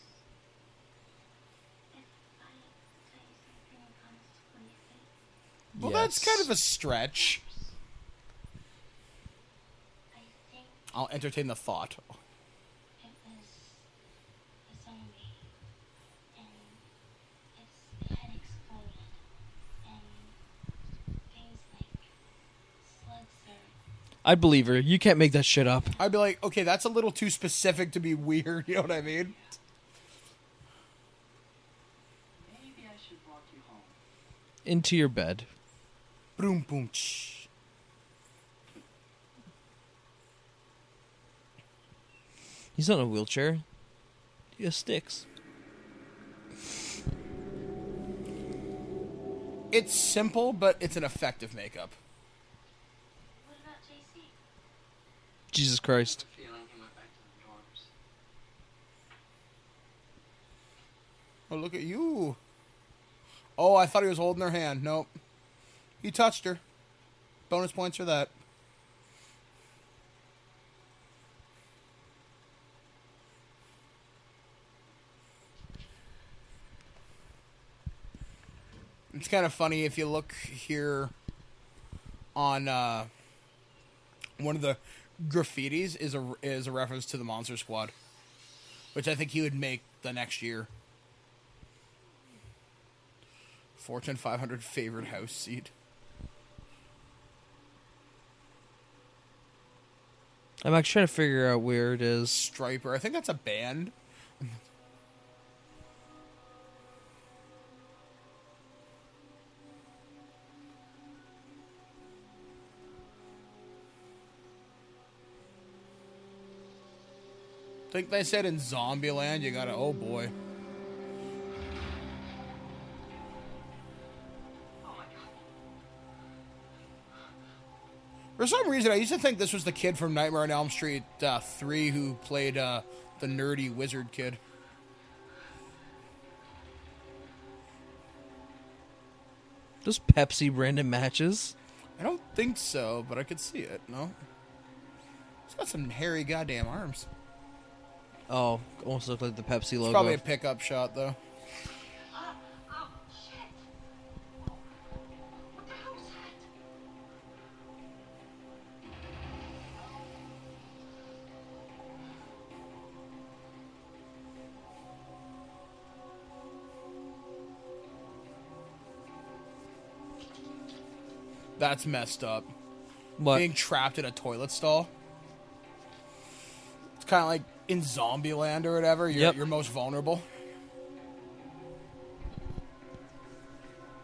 if I tell you something and promise to call you fate, Well, that's kind of a stretch. I think I'll entertain the thought. it was a zombie, and its head exploded, and things like slugs or I believe her. You can't make that shit up. I'd be like, okay, that's a little too specific to be weird. You know what I mean? Maybe I should walk you home. Into your bed. Boom, boom, ch. He's not in a wheelchair. He has sticks. It's simple, but it's an effective makeup. what about JC? Jesus Christ. Feeling he went back to the dorms. Oh, look at you. Oh, I thought he was holding her hand. Nope. He touched her. Bonus points for that. It's kind of funny if you look here on one of the graffitis is a reference to the Monster Squad, which I think he would make the next year. Fortune 500 favorite house seat. I'm actually trying to figure out where it is. Striper. I think that's a band. I think they said in Zombieland you gotta. Oh boy. Oh my god. For some reason, I used to think this was the kid from Nightmare on Elm Street 3 who played the nerdy wizard kid. Those Pepsi random matches. I don't think so, but I could see it. No. He's got some hairy goddamn arms. Oh, almost look like the Pepsi It's logo. probably a pickup shot, though. Oh, shit. What the hell was that? That's messed up. What? Being trapped in a toilet stall. It's kind of like in Zombieland or whatever. Yep. You're most vulnerable.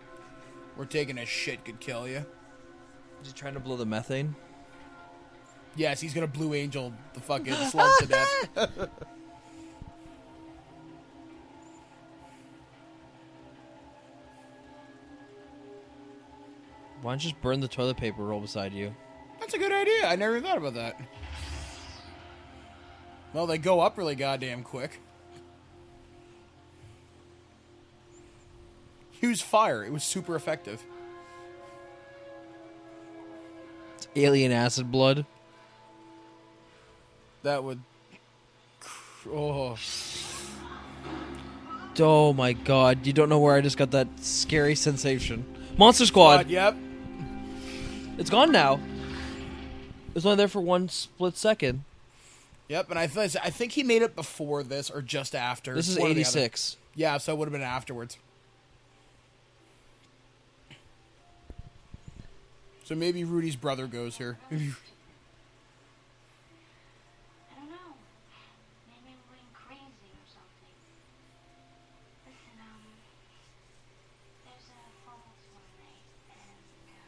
Where taking a shit could kill you. Is he trying to blow the methane? Yes, he's gonna Blue Angel the fucking slugs to death. Why don't you just burn the toilet paper roll beside you? That's a good idea. I never even thought about that. Well, they go up really goddamn quick. Use fire. It was super effective. It's alien acid blood. That would... Oh. Oh my god, you don't know where I just got that scary sensation. Monster Squad! God, yep. It's gone now. It was only there for one split second. Yep, and I think he made it before this or just after. This is One or the other. 86. Yeah, so it would have been afterwards. So maybe Rudy's brother goes here. I don't know. Maybe I'm going crazy or something. Listen, there's a falls one night, and,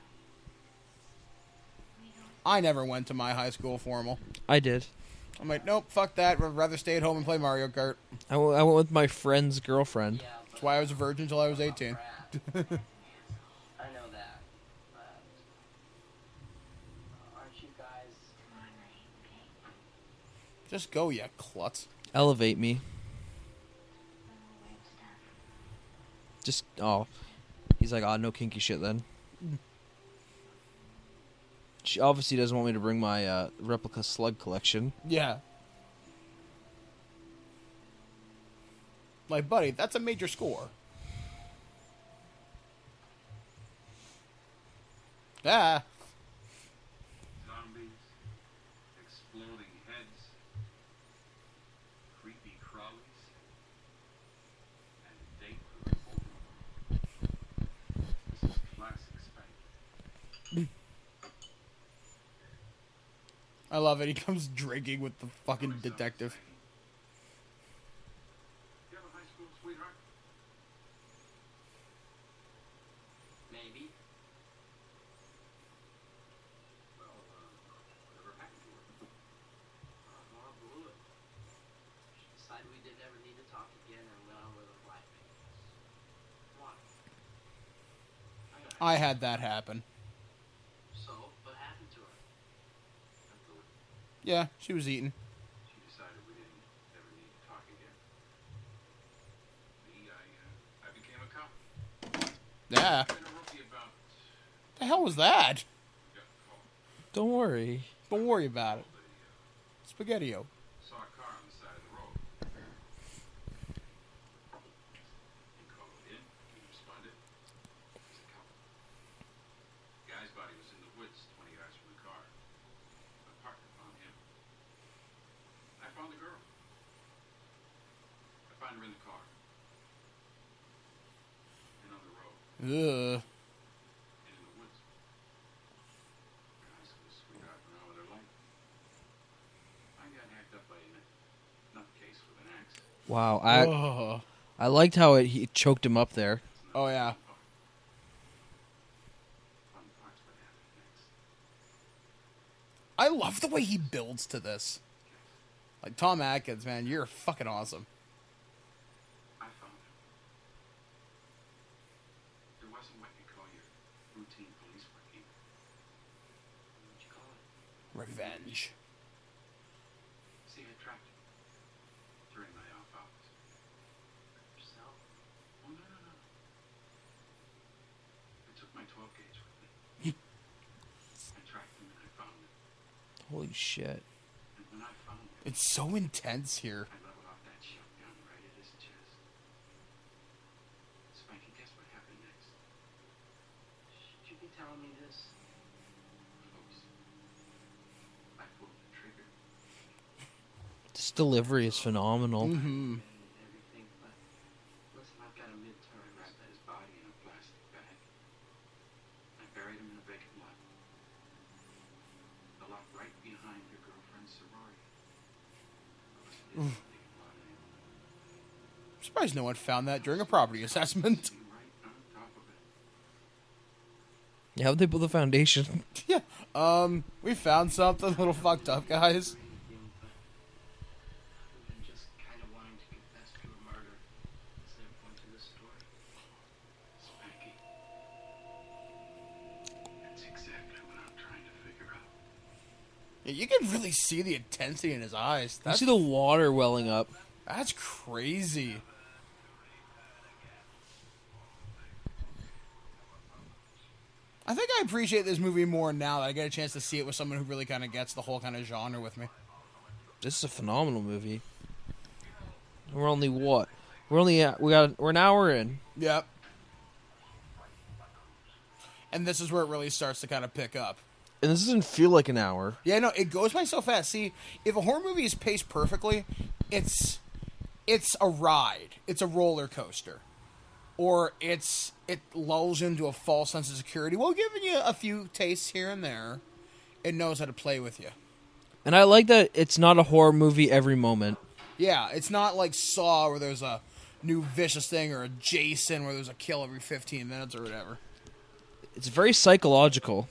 we don't... I never went to my high school formal. I did. I'm like, nope, fuck that. I'd rather stay at home and play Mario Kart. I went with my friend's girlfriend. That's why I was a virgin until I was 18. I know that. But aren't you guys? Tomorrow night, okay? Just go, you klutz. Elevate me. Weird stuff. Just, oh. He's like, no kinky shit then. She obviously doesn't want me to bring my replica slug collection. Yeah. Like, buddy, that's a major score. Ah. Zombies, exploding heads, creepy crawlies, and date with a This is classic Spike. I love it. He comes drinking with the fucking detective. You have a high school sweetheart? Maybe. Well, whatever happened to her? Well, blew it. She decided we didn't ever need to talk again and went on with her life. Why? I had that happen. So, what happened to her? Yeah, she was eating. She decided we didn't ever need to talk again. Me, I became a cop. Yeah. Been a rookie about The hell was that? got the phone. Don't worry. Don't worry about it. Spaghetti-O. Saw a car on the side of the road. He called in. He responded. He's a cop. The guy's body was in the woods 20 yards from the car. My partner found him. I found the girl. I found her in the car. And on the road. Ugh. And in the woods. Her high school sweetheart went on with her life. I got hacked up by a nutcase with an axe. Wow, Ugh. I liked how he choked him up there. Oh, yeah. Fun parts what happened next. I love the way he builds to this. Like, Tom Atkins, man, you're fucking awesome. I found him. It wasn't what you call your routine police work either. What'd you call it? Revenge. See, I tracked him during my off hours. Yourself? Oh, no. I took my 12 gauge with me. I tracked him and I found him. Holy shit. And when I found him, It's so intense here. I leveled off that shotgun right at his chest. Spanky, guess what happened next? Should you be telling me this? Close. I pulled the trigger. This delivery is phenomenal. Mm-hmm. And everything, but listen, I've got a midterm. I wrapped his body in a plastic bag. I buried him in a vacant lot. The lot right behind your girlfriend's sorority. I was I'm surprised no one found that during a property assessment. right on top of it. Yeah, how'd they build the foundation? Yeah. We found something a little fucked up, guys. Than just kind of wanting to confess to a murder. Is there a point to this story? Spanky. That's exactly what I'm trying to figure out. Yeah, you can really see the intensity in his eyes. You see the water welling up. That's crazy. I think I appreciate this movie more now that I get a chance to see it with someone who really kind of gets the whole kind of genre with me. This is a phenomenal movie. We're only what? We're an hour in. Yep. And this is where it really starts to kind of pick up. And this doesn't feel like an hour. Yeah, no, it goes by so fast. See, if a horror movie is paced perfectly, it's a ride. It's a roller coaster. Or it lulls into a false sense of security while giving you a few tastes here and there. It knows how to play with you. And I like that it's not a horror movie every moment. Yeah, it's not like Saw where there's a new vicious thing or a Jason where there's a kill every 15 minutes or whatever. It's very psychological.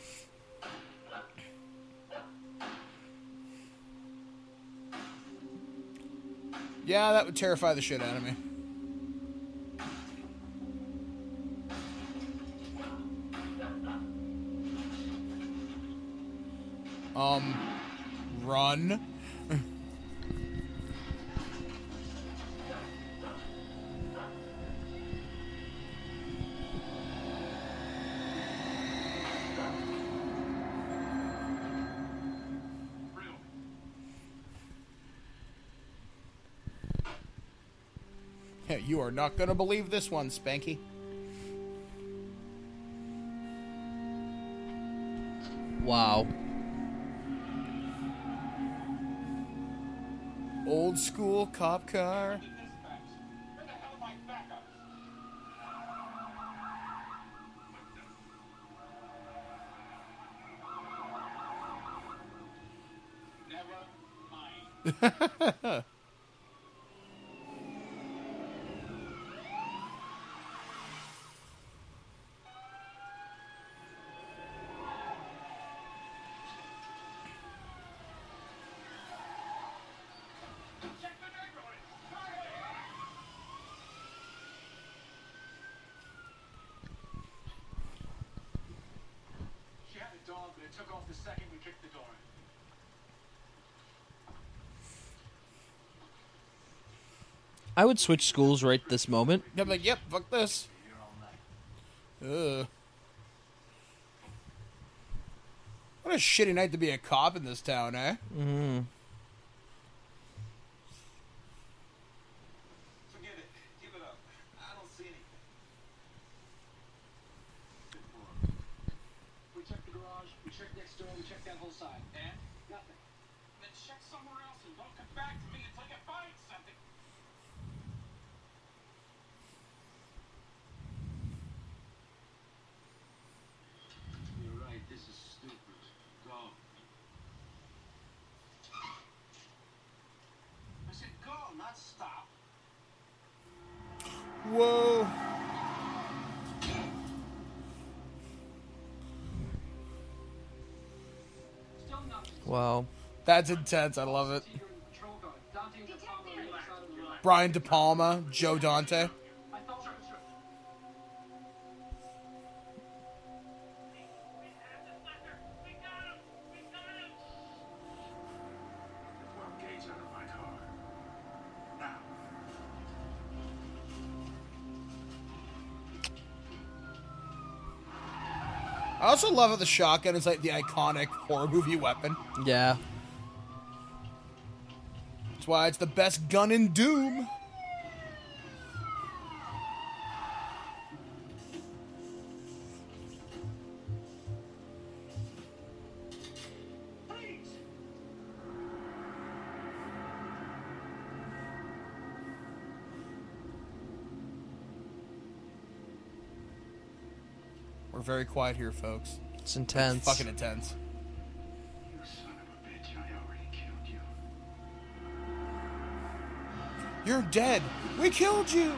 Yeah, that would terrify the shit out of me. Run. Hey, you are not gonna believe this one, Spanky. Wow. Old school cop car. Where the hell are my backups? Never mind. Check the neighborhood. She had a dog, but it took off the second we kicked the door in. I would switch schools right this moment. I'm like, yep, fuck this. Here all night. Ugh. What a shitty night to be a cop in this town, eh? Mm. Forget it. Give it up. I don't see anything. We checked the garage, we checked next door, we checked that whole side. And? Nothing. Then check somewhere else and don't come back to me until you find something. You're right, this is stupid. Go. I said go, not stop. Whoa. Still nothing. Wow. That's intense. I love it. You're in the patrol car. Dante and DePalma are on the other side of the road. Brian De Palma, Joe Dante. I thought sure. Well, Gage out of my car. Now. I also love how the shotgun is like the iconic horror movie weapon. Yeah. That's why it's the best gun in Doom. We're very quiet here, folks. It's intense. Fucking intense. You son of a bitch, I already killed you. You're dead. We killed you.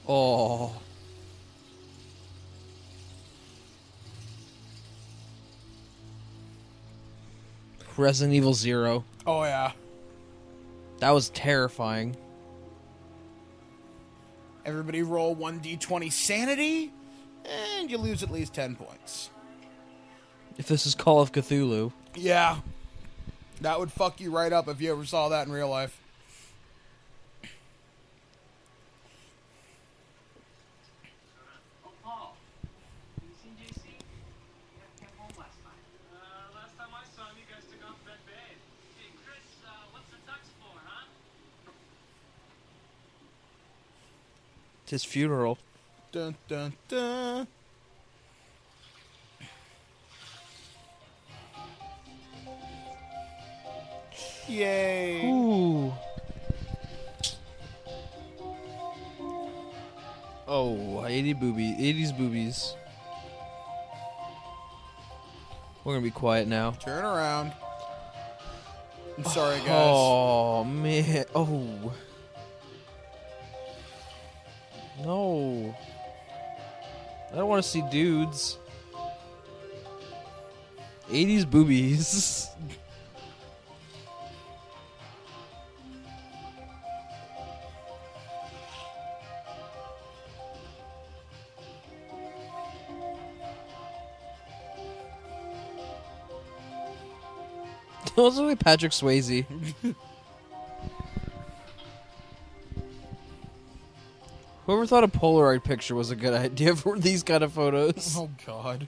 Oh. Resident Evil 0. Oh, yeah. That was terrifying. Everybody roll 1d20 sanity, and you lose at least 10 points. If this is Call of Cthulhu. Yeah. That would fuck you right up if you ever saw that in real life. Oh, Paul. You seen JC? He came home last night. Last time I saw him, you guys took off that bed. Hey, Chris, what's the tux for, huh? It's his funeral. Dun, dun, dun. Yay. Ooh. Oh, 80s boobies. We're gonna be quiet now. Turn around. I'm sorry, guys. Oh, man. Oh. No. I don't want to see dudes. 80s boobies. Those look like Patrick Swayze. Whoever thought a Polaroid picture was a good idea for these kind of photos? Oh, God.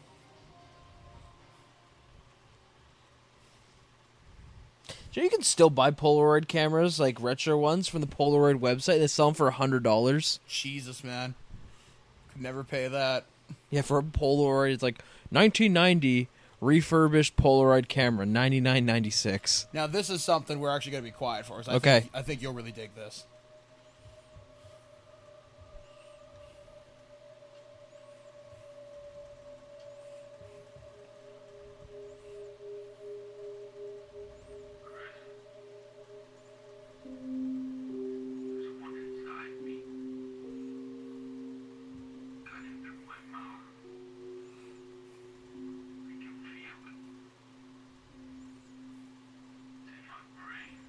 So you can still buy Polaroid cameras, like retro ones, from the Polaroid website. They sell them for $100. Jesus, man. Could never pay that. Yeah, for a Polaroid, it's like 1990 refurbished Polaroid camera, $99.96. Now, this is something we're actually going to be quiet for. So Okay. I think you'll really dig this. There's one inside me. Cutting through my mouth. I can feel it. It's in my brain.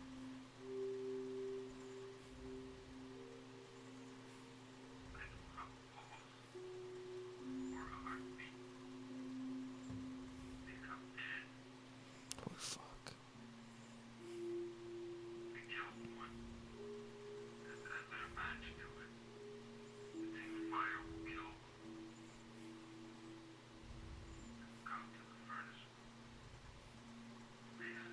I don't have a pulse or a heartbeat. I think I'm dead. Oh, fuck. I killed one. And I lit a match to it. I think fire will kill them. Come to the furnace. Listen.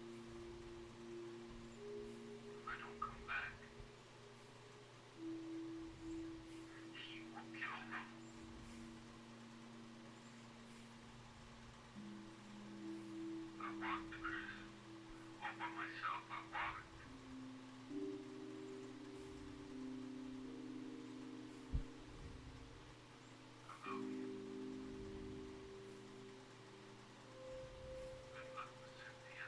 If I don't come back, he will kill them. I walked, Chris. All by myself, I walked. I love you. Good luck with Cynthia.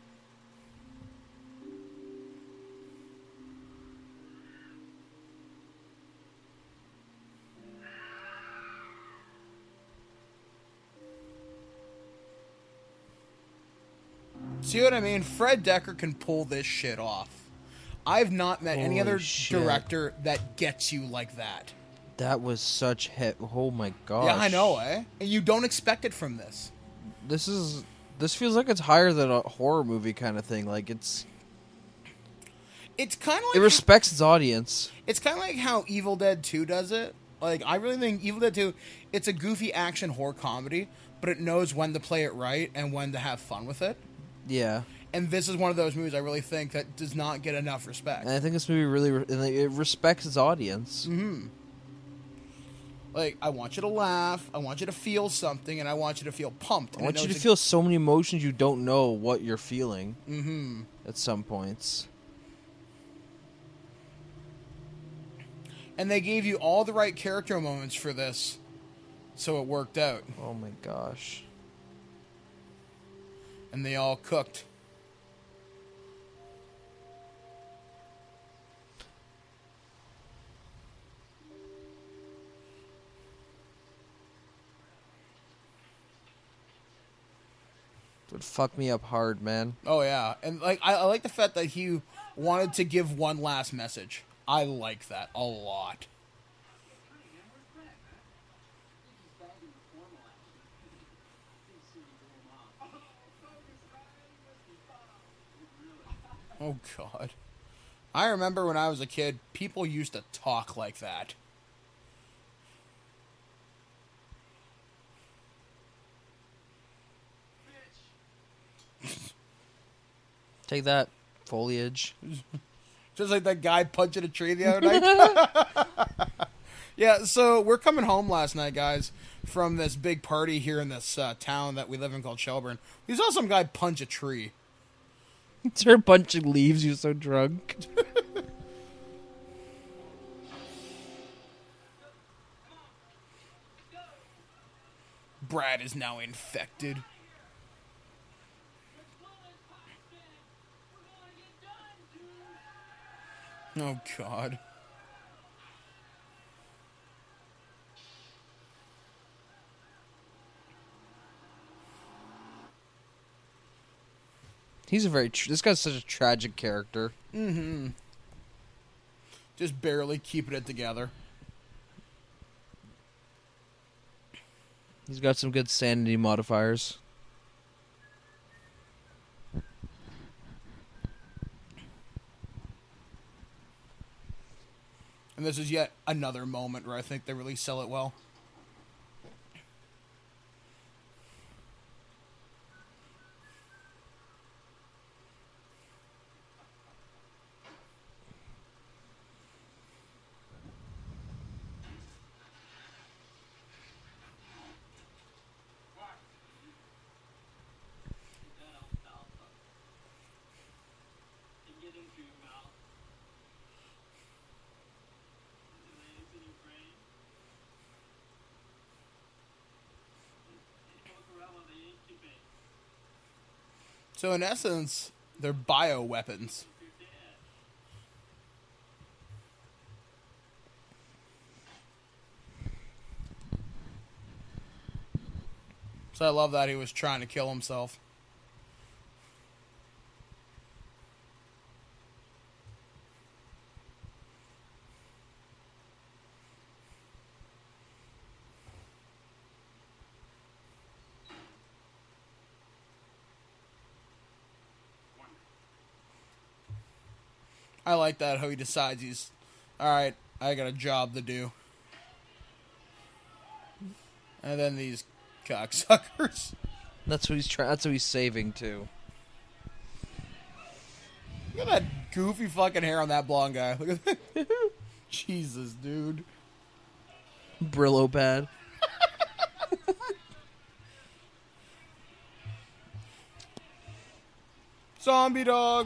See what I mean? Fred Decker can pull this shit off. I've not met any Holy other shit. director that gets you like that. That was such oh my gosh. Yeah, I know, eh? And you don't expect it from this. This feels like it's higher than a horror movie kind of thing. Like It's kind of it like respects its audience. it's kind of like how Evil Dead 2 does it. Like, I really think Evil Dead 2, it's a goofy action horror comedy, but it knows when to play it right and when to have fun with it. Yeah. And this is one of those movies I really think that does not get enough respect. And I think this movie really it respects its audience. Mm-hmm. Like, I want you to laugh, I want you to feel something, and I want you to feel pumped. I And want it you to knows feel so many emotions you don't know what you're feeling Mm-hmm. at some points. And they gave you all the right character moments for this, so it worked out. Oh my gosh. And they all cooked. would fuck me up hard, man. Oh yeah, and like I like the fact that he wanted to give one last message. I like that a lot. Oh God, I remember when I was a kid, people used to talk like that. Take that, foliage. Just like that guy punching a tree the other night. Yeah, so we're coming home last night, guys, from this big party here in this town that we live in called Shelburne. We saw some guy punch a tree. Is there a bunch of leaves? You're so drunk. Brad is now infected. Oh, God. He's a very... this guy's such a tragic character. Mm-hmm. Just barely keeping it together. He's got some good sanity modifiers. And this is yet another moment where I think they really sell it well. So in essence, they're bioweapons. So I love that he was trying to kill himself. I like that, how he decides he's... Alright, I got a job to do. And then these cocksuckers. That's what he's trying. That's what he's saving too. Look at that goofy fucking hair on that blonde guy. Look at that. Jesus, dude. Brillo pad. Zombie dog.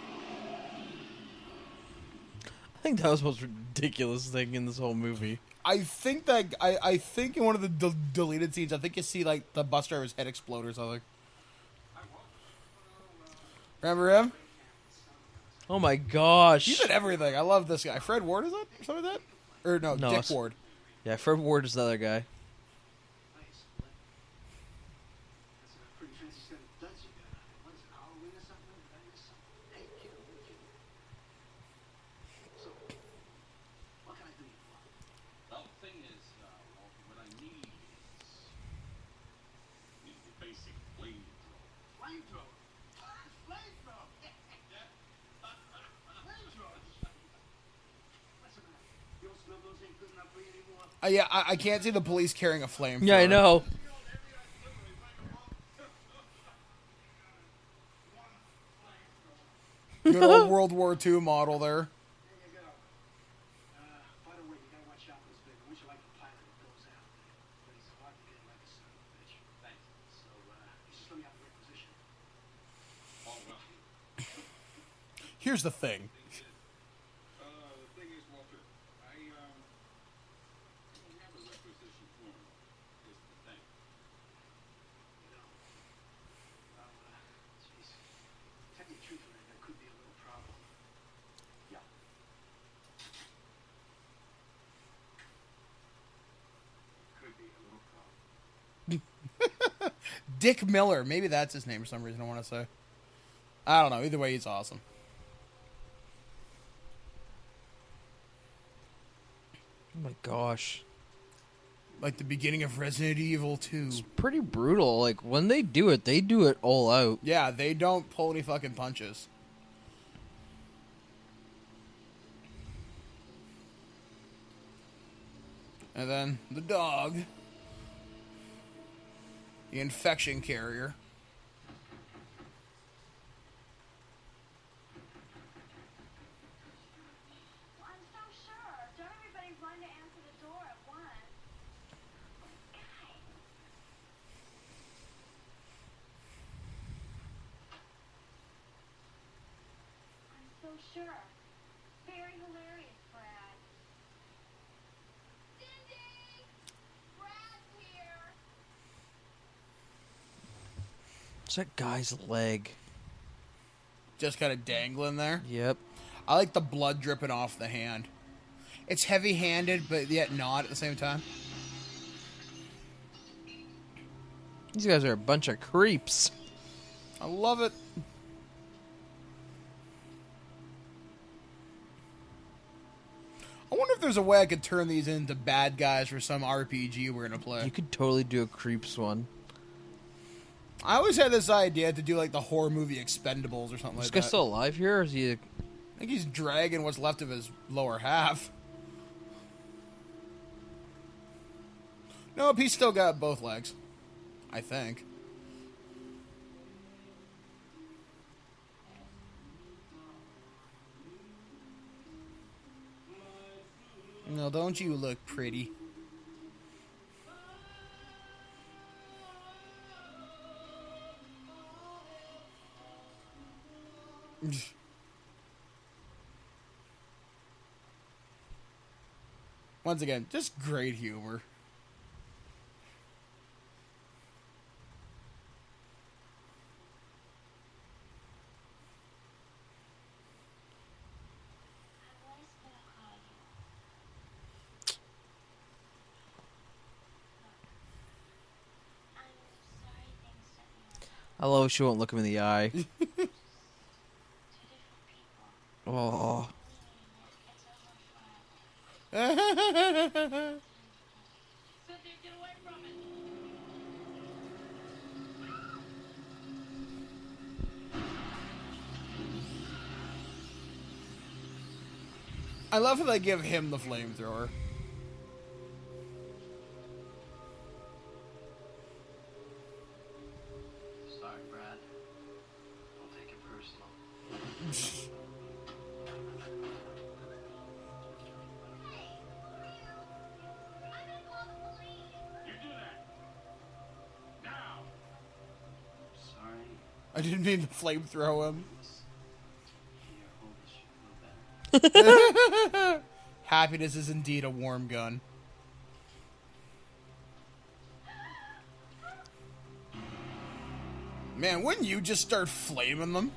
I think that was the most ridiculous thing in this whole movie. I think that I think in one of the deleted scenes, I think you see like the bus driver's head explode or something. Remember him? Oh my gosh. He's in everything. I love this guy. Fred Ward, is that something like that? Or no, No, Dick it's- Ward. Yeah, Fred Ward is the other guy. Well, the thing is, Walter, what I need is the basic flamethrower. Flamethrower? Flamethrower? Listen, your smugglers ain't good enough for you anymore. Yeah, I can't see the police carrying a flame. Yeah, I know. Good old World War II model there. There you go. By the way, you gotta watch out for this baby. Once you like the pilot, it goes out. But he's hard to get like a son of a bitch. Thanks. So, you just let me have the right position. Oh, well. Here's the thing. The thing is, Walter, I don't have a requisition form. Is the thing. You know, jeez. Tell you the truth, man, that could be a little problem. Yeah. Could be a little problem. Dick Miller. Maybe that's his name for some reason I want to say. I don't know. Either way, he's awesome. Oh my gosh. Like the beginning of Resident Evil 2. It's pretty brutal. Like, when they do it all out. Yeah, they don't pull any fucking punches. And then the dog. The infection carrier. Well, I'm so sure. Don't everybody run to answer the door at once. Guys. I'm so sure. Very hilarious, Brad. Cindy! Brad's here! What's that guy's leg? Just kind of dangling there. Yep. I like the blood dripping off the hand. It's heavy-handed, but yet not at the same time. These guys are a bunch of creeps. I love it. I wonder if there's a way I could turn these into bad guys for some RPG we're gonna play. You could totally do a creeps one. I always had this idea to do like the horror movie Expendables or something Is this like guy that. still alive here, or is he? I think he's dragging what's left of his lower half. Nope, he's still got both legs. I think. No, don't you look pretty? Once again, just great humor. I'm always gonna call you. I'm sorry things didn't work out. I love she won't look him in the eye. Two different people. Oh, It's over forever. Cynthia, get away from it! I love how they give him the flamethrower. Sorry, Brad. Don't take it personal. I'm gonna call the police. You do that. Now. Sorry. I didn't mean to flamethrow him. Here, hold this. You feel better. Happiness is indeed a warm gun. Man, wouldn't you just start flaming them?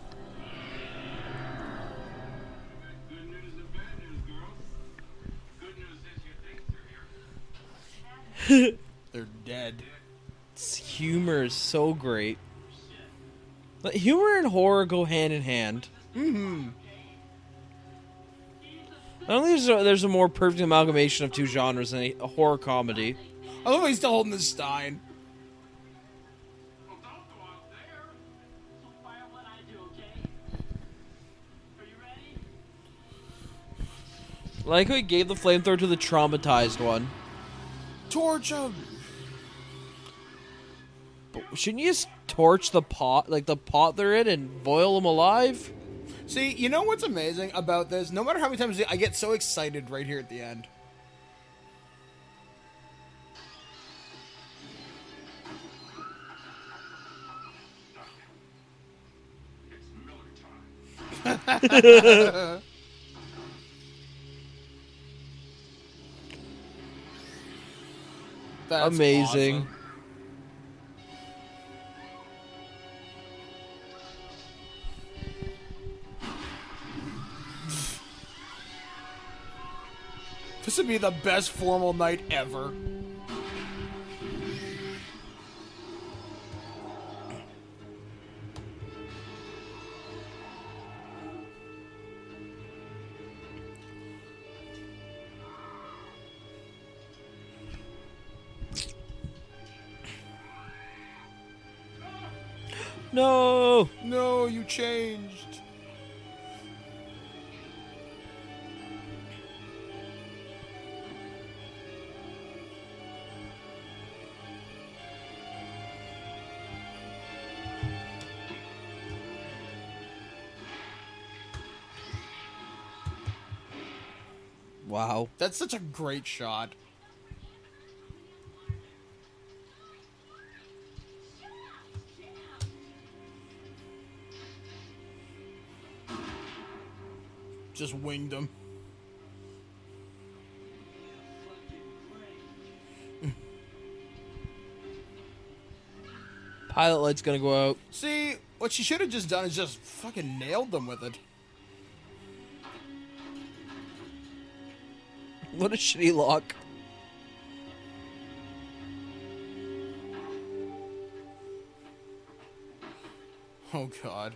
Good news and bad news, girls. Good news is you think they're here. They're dead. this humor is so great. Like, humor and horror go hand in hand. Mm-hmm. I don't think there's a more perfect amalgamation of two genres than a horror comedy. I love how he's still holding the Stein. Well, don't go out there. So fire what I do, okay? Are you ready? Like how he gave the flamethrower to the traumatized one. Torch him! But shouldn't you just torch the pot, like the pot they're in, and boil them alive? See, you know what's amazing about this? No matter how many times I get so excited right here at the end. It's Miller time. That's Amazing. awesome. This would be the best formal night ever. No. No, you changed. Wow. That's such a great shot. Just winged him. Pilot light's gonna go out. See, what she should have just done is just fucking nailed them with it. What a shitty lock. Oh, God.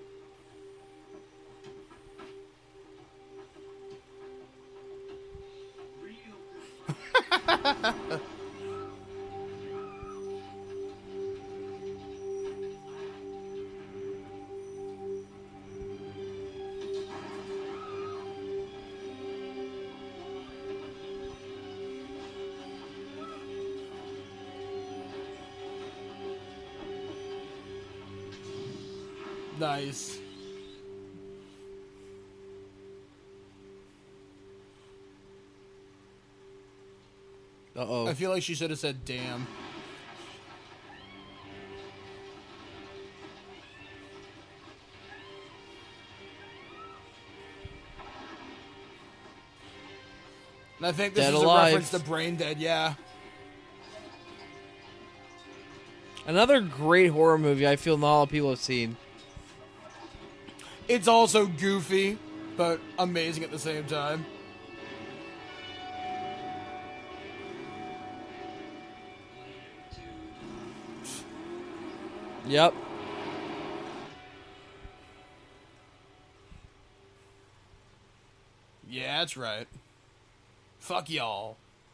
Nice. Uh-oh. I feel like she should have said damn. And I think this Dead is Alive. a reference to Brain Dead, yeah. Another great horror movie I feel not a lot of people have seen. It's also goofy, but amazing at the same time. Yep. Yeah, that's right. Fuck y'all.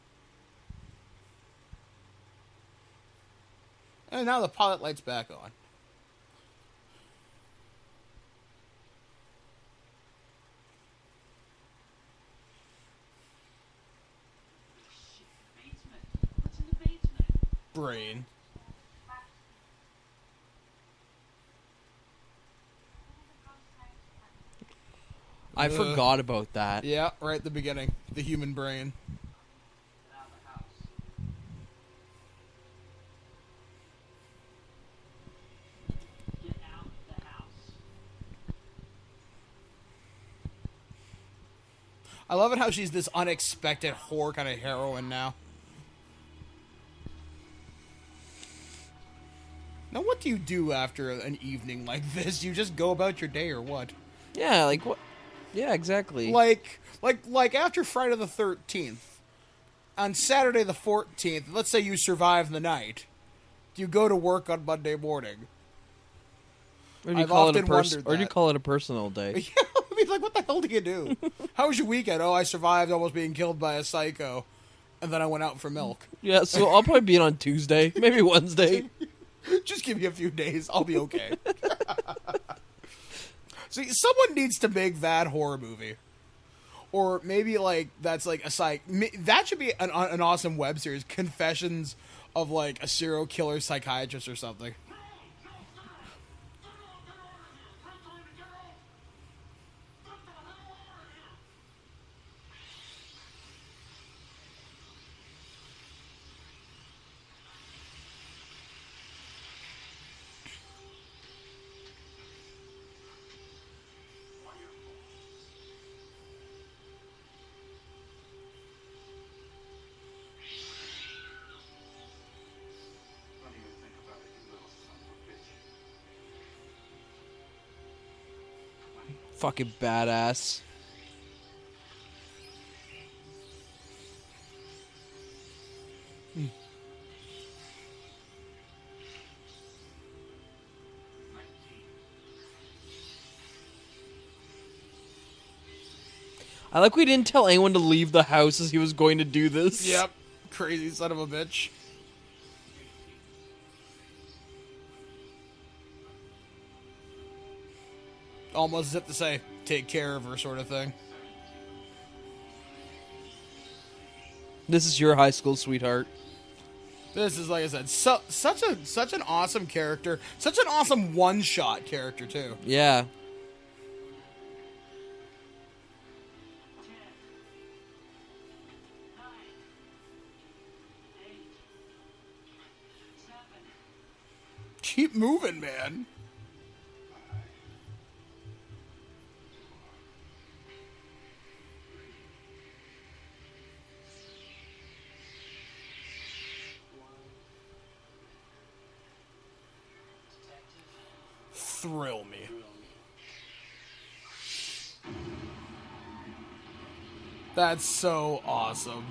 And now the pilot light's back on. Basement. What's in the basement? Brain. I forgot about that. Yeah, right at the beginning. The human brain. Get out of the house. Get out the house. I love it how she's this unexpected whore kind of heroine now. Now, what do you do after an evening like this? You just go about your day or what? Yeah, like what? Yeah, exactly. Like after Friday the 13th, on Saturday the 14th, let's say you survive the night, do you go to work on Monday morning? Or do you I've call it a often person? wondered Or do you that. call it a personal day? Yeah, I mean, like, what the hell do you do? How was your weekend? Oh, I survived almost being killed by a psycho, and then I went out for milk. Yeah, so I'll probably be in on Tuesday, maybe Wednesday. Just give me a few days. I'll be okay. See, someone needs to make that horror movie. Or maybe, like, that's, like, that should be an awesome web series. Confessions of, like, a serial killer psychiatrist or something. Don't even think about it, you little son of a bitch. Fucking badass. I like we didn't tell anyone to leave the house as he was going to do this. Yep. Crazy son of a bitch. almost as if to say, take care of her sort of thing. This is your high school sweetheart. This is, like I said, such an awesome character. Such an awesome one-shot character, too. Yeah. 10, 9, 8, 7, Keep moving, man. Thrill me. That's so awesome.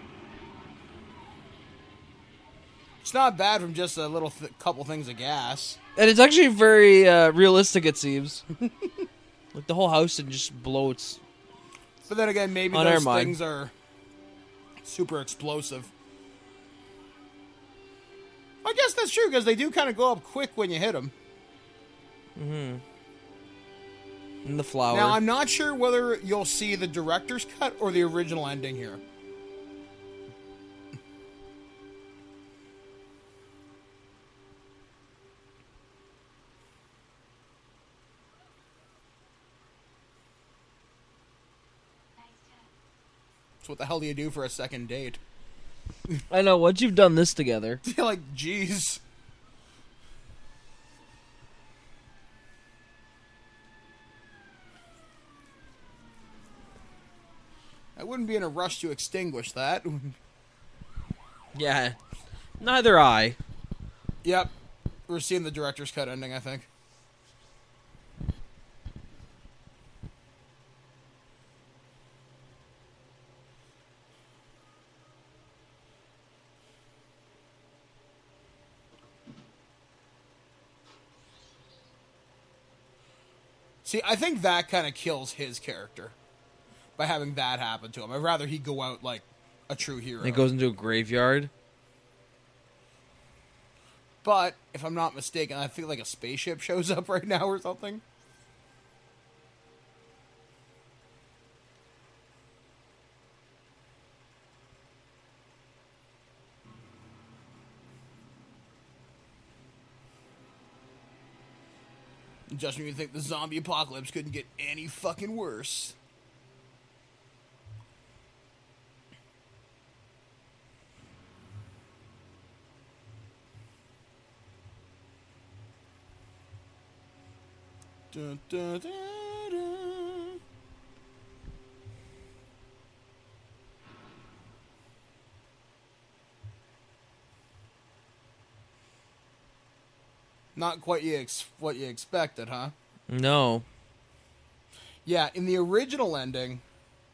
It's not bad from just a little couple things of gas. And it's actually very realistic, it seems. Like, the whole house didn't just blow its... But then again, maybe Oh, never those mind. things are super explosive. I guess that's true, because they do kind of go up quick when you hit them. In the flower. Now, I'm not sure whether you'll see the director's cut or the original ending here. Nice job. So what the hell do you do for a second date? I know, once you've done this together. You're like, jeez. I wouldn't be in a rush to extinguish that. Yeah. Neither I. Yep. We're seeing the director's cut ending, I think. See, I think that kind of kills his character by having that happen to him. I'd rather he go out like a true hero. It goes into a graveyard. But, if I'm not mistaken, I think like a spaceship shows up right now or something. Just when you think the zombie apocalypse couldn't get any fucking worse. Dun, dun, dun, dun. Not quite what you expected, huh? No. Yeah, in the original ending,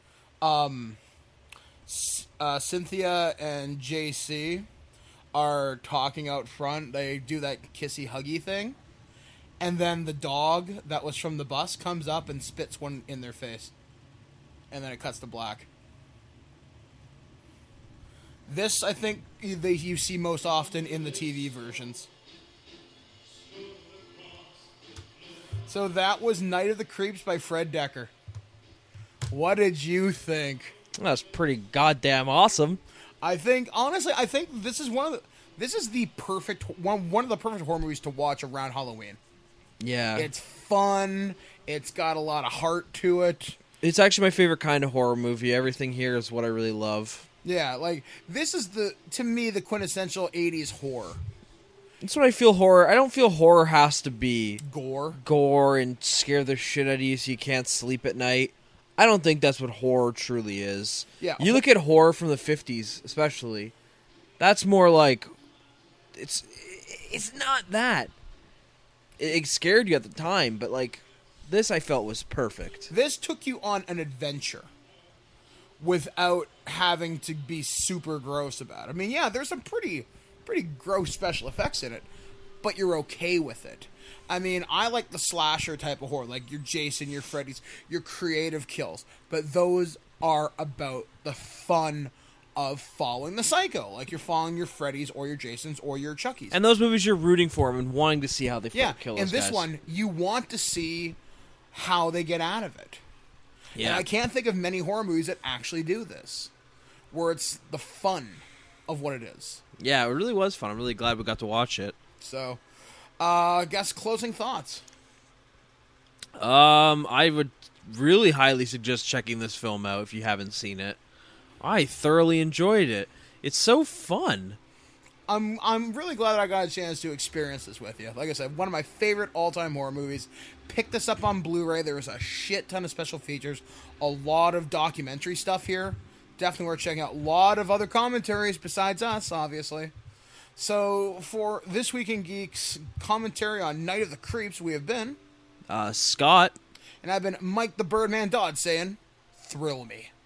Cynthia and JC are talking out front. They do that kissy huggy thing. And then the dog that was from the bus comes up and spits one in their face. And then it cuts to black. This, I think, you see most often in the TV versions. So that was Night of the Creeps by Fred Decker. What did you think? That's pretty goddamn awesome. Honestly, I think this is the perfect one of the perfect horror movies to watch around Halloween. Yeah. It's fun. It's got a lot of heart to it. It's actually my favorite kind of horror movie. Everything here is what I really love. Yeah, like, this is to me, the quintessential 80s horror. That's what I feel horror. I don't feel horror has to be Gore. and scare the shit out of you so you can't sleep at night. I don't think that's what horror truly is. Yeah. You look at horror from the 50s, especially. That's more like... It's not that. It scared you at the time, but, like, this I felt was perfect. This took you on an adventure without having to be super gross about it. I mean, yeah, there's some pretty gross special effects in it, but you're okay with it. I mean, I like the slasher type of horror, like your Jason, your Freddy's, your creative kills, but those are about the fun of following the psycho, like you're following your Freddy's or your Jasons or your Chucky's. And those movies you're rooting for them and wanting to see how they Yeah, kill in those this guys. one, you want to see how they get out of it. And Yeah. I can't think of many horror movies that actually do this, where it's the fun of what it is. Yeah, it really was fun. I'm really glad we got to watch it. So, guess closing thoughts. I would really highly suggest checking this film out if you haven't seen it. I thoroughly enjoyed it. It's so fun. I'm really glad that I got a chance to experience this with you. Like I said, one of my favorite all-time horror movies. Picked this up on Blu-ray. There was a shit ton of special features, a lot of documentary stuff here. Definitely worth checking out. A lot of other commentaries besides us, obviously. So, for This Week in Geeks commentary on Night of the Creeps, we have been, Scott. and I've been Mike the Birdman Dodd saying, thrill me.